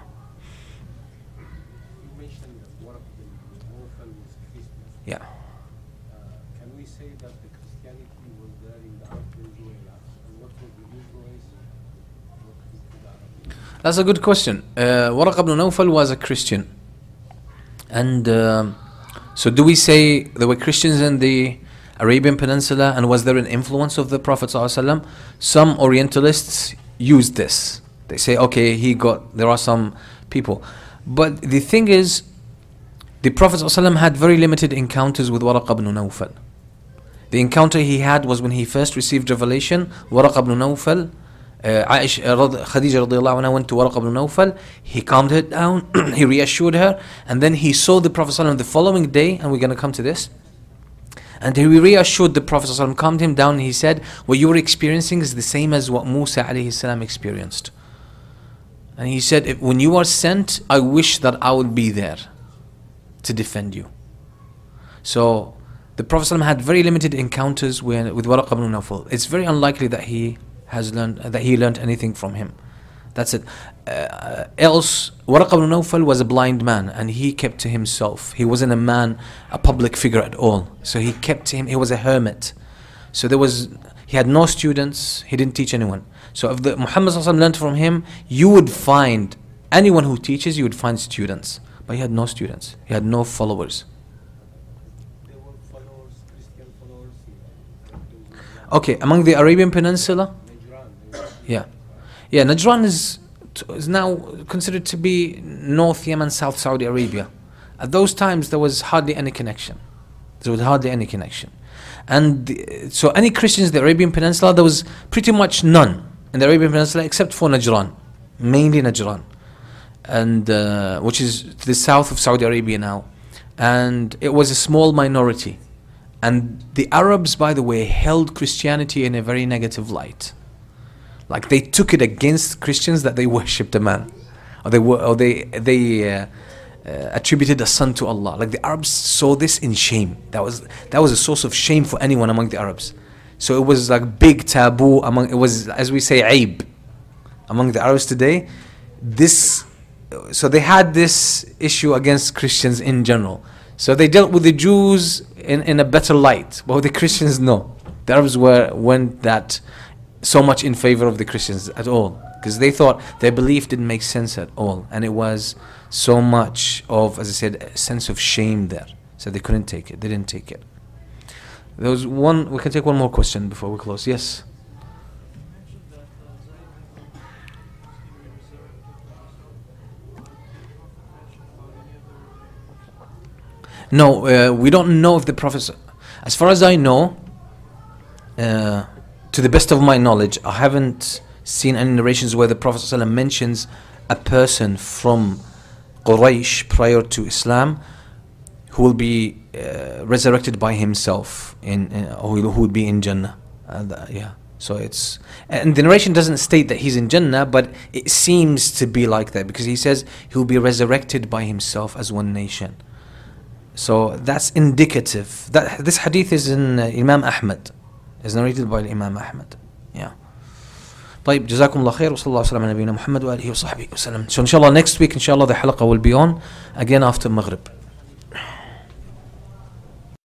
You mentioned that one of the Nawfal was Christian. Yeah. Can we say that the Christianity was there in the Arab Venezuela? And what was the influence? What was the Arab? That's a good question. Waraq ibn Nawfal was a Christian. And so do we say there were Christians in the Arabian Peninsula and was there an influence of the Prophet ﷺ? Some Orientalists use this. They say, okay, there are some people. But the thing is, the Prophet ﷺ had very limited encounters with Waraq ibn Nawfal. The encounter he had was when he first received revelation. Waraq ibn Nawfal, Khadija radiallahu anha went to Waraq ibn Nawfal. He calmed her down, he reassured her, and then he saw the Prophet ﷺ the following day, and we're going to come to this. And he reassured the Prophet ﷺ, calmed him down, and he said, what you were experiencing is the same as what Musa alayhi salam experienced. And he said, when you are sent, I wish that I would be there to defend you. So the Prophet ﷺ had very limited encounters with Waraq ibn Nawfal. It's very unlikely that he learned anything from him. That's it. Else, Waraq ibn Nawfal was a blind man and he kept to himself. He wasn't a public figure at all. So he kept to him. He was a hermit. So he had no students. He didn't teach anyone. So if Muhammad ﷺ learned from him, you would find anyone who teaches, you would find students. But he had no students. He had no followers. There were followers, Christian followers. Okay, among the Arabian Peninsula, Najran. yeah, Najran is now considered to be North Yemen, South Saudi Arabia. At those times, there was hardly any connection. And so any Christians in the Arabian Peninsula, there was pretty much none in the Arabian Peninsula except for Najran, mainly Najran, and which is to the south of Saudi Arabia now. And it was a small minority. And the Arabs, by the way, held Christianity in a very negative light. Like they took it against Christians that they worshipped a man, or they attributed a son to Allah. Like the Arabs saw this in shame. That was a source of shame for anyone among the Arabs. So it was like big taboo it was, as we say, aib among the Arabs today. So they had this issue against Christians in general. So they dealt with the Jews in a better light, but with the Christians, no. The Arabs weren't that so much in favor of the Christians at all, because they thought their belief didn't make sense at all, and it was so much of, as I said, a sense of shame there. So they couldn't take it. They didn't take it. There was one. We can take one more question before we close. Yes. No, we don't know if the Prophet, as far as I know, to the best of my knowledge, I haven't seen any narrations where the Prophet ﷺ mentions a person from Quraysh prior to Islam who will be resurrected by himself or who would be in Jannah. So it's, and the narration doesn't state that he's in Jannah, but it seems to be like that because he says he will be resurrected by himself as one nation. So that's indicative. That this hadith is in Imam Ahmad, is narrated by Imam Ahmad. Yeah. طيب جزاكم الله خير وصلى الله وسلم على نبينا محمد وآله وصحبه وسلم. So inshallah next week inshallah the halaqah will be on again after Maghrib.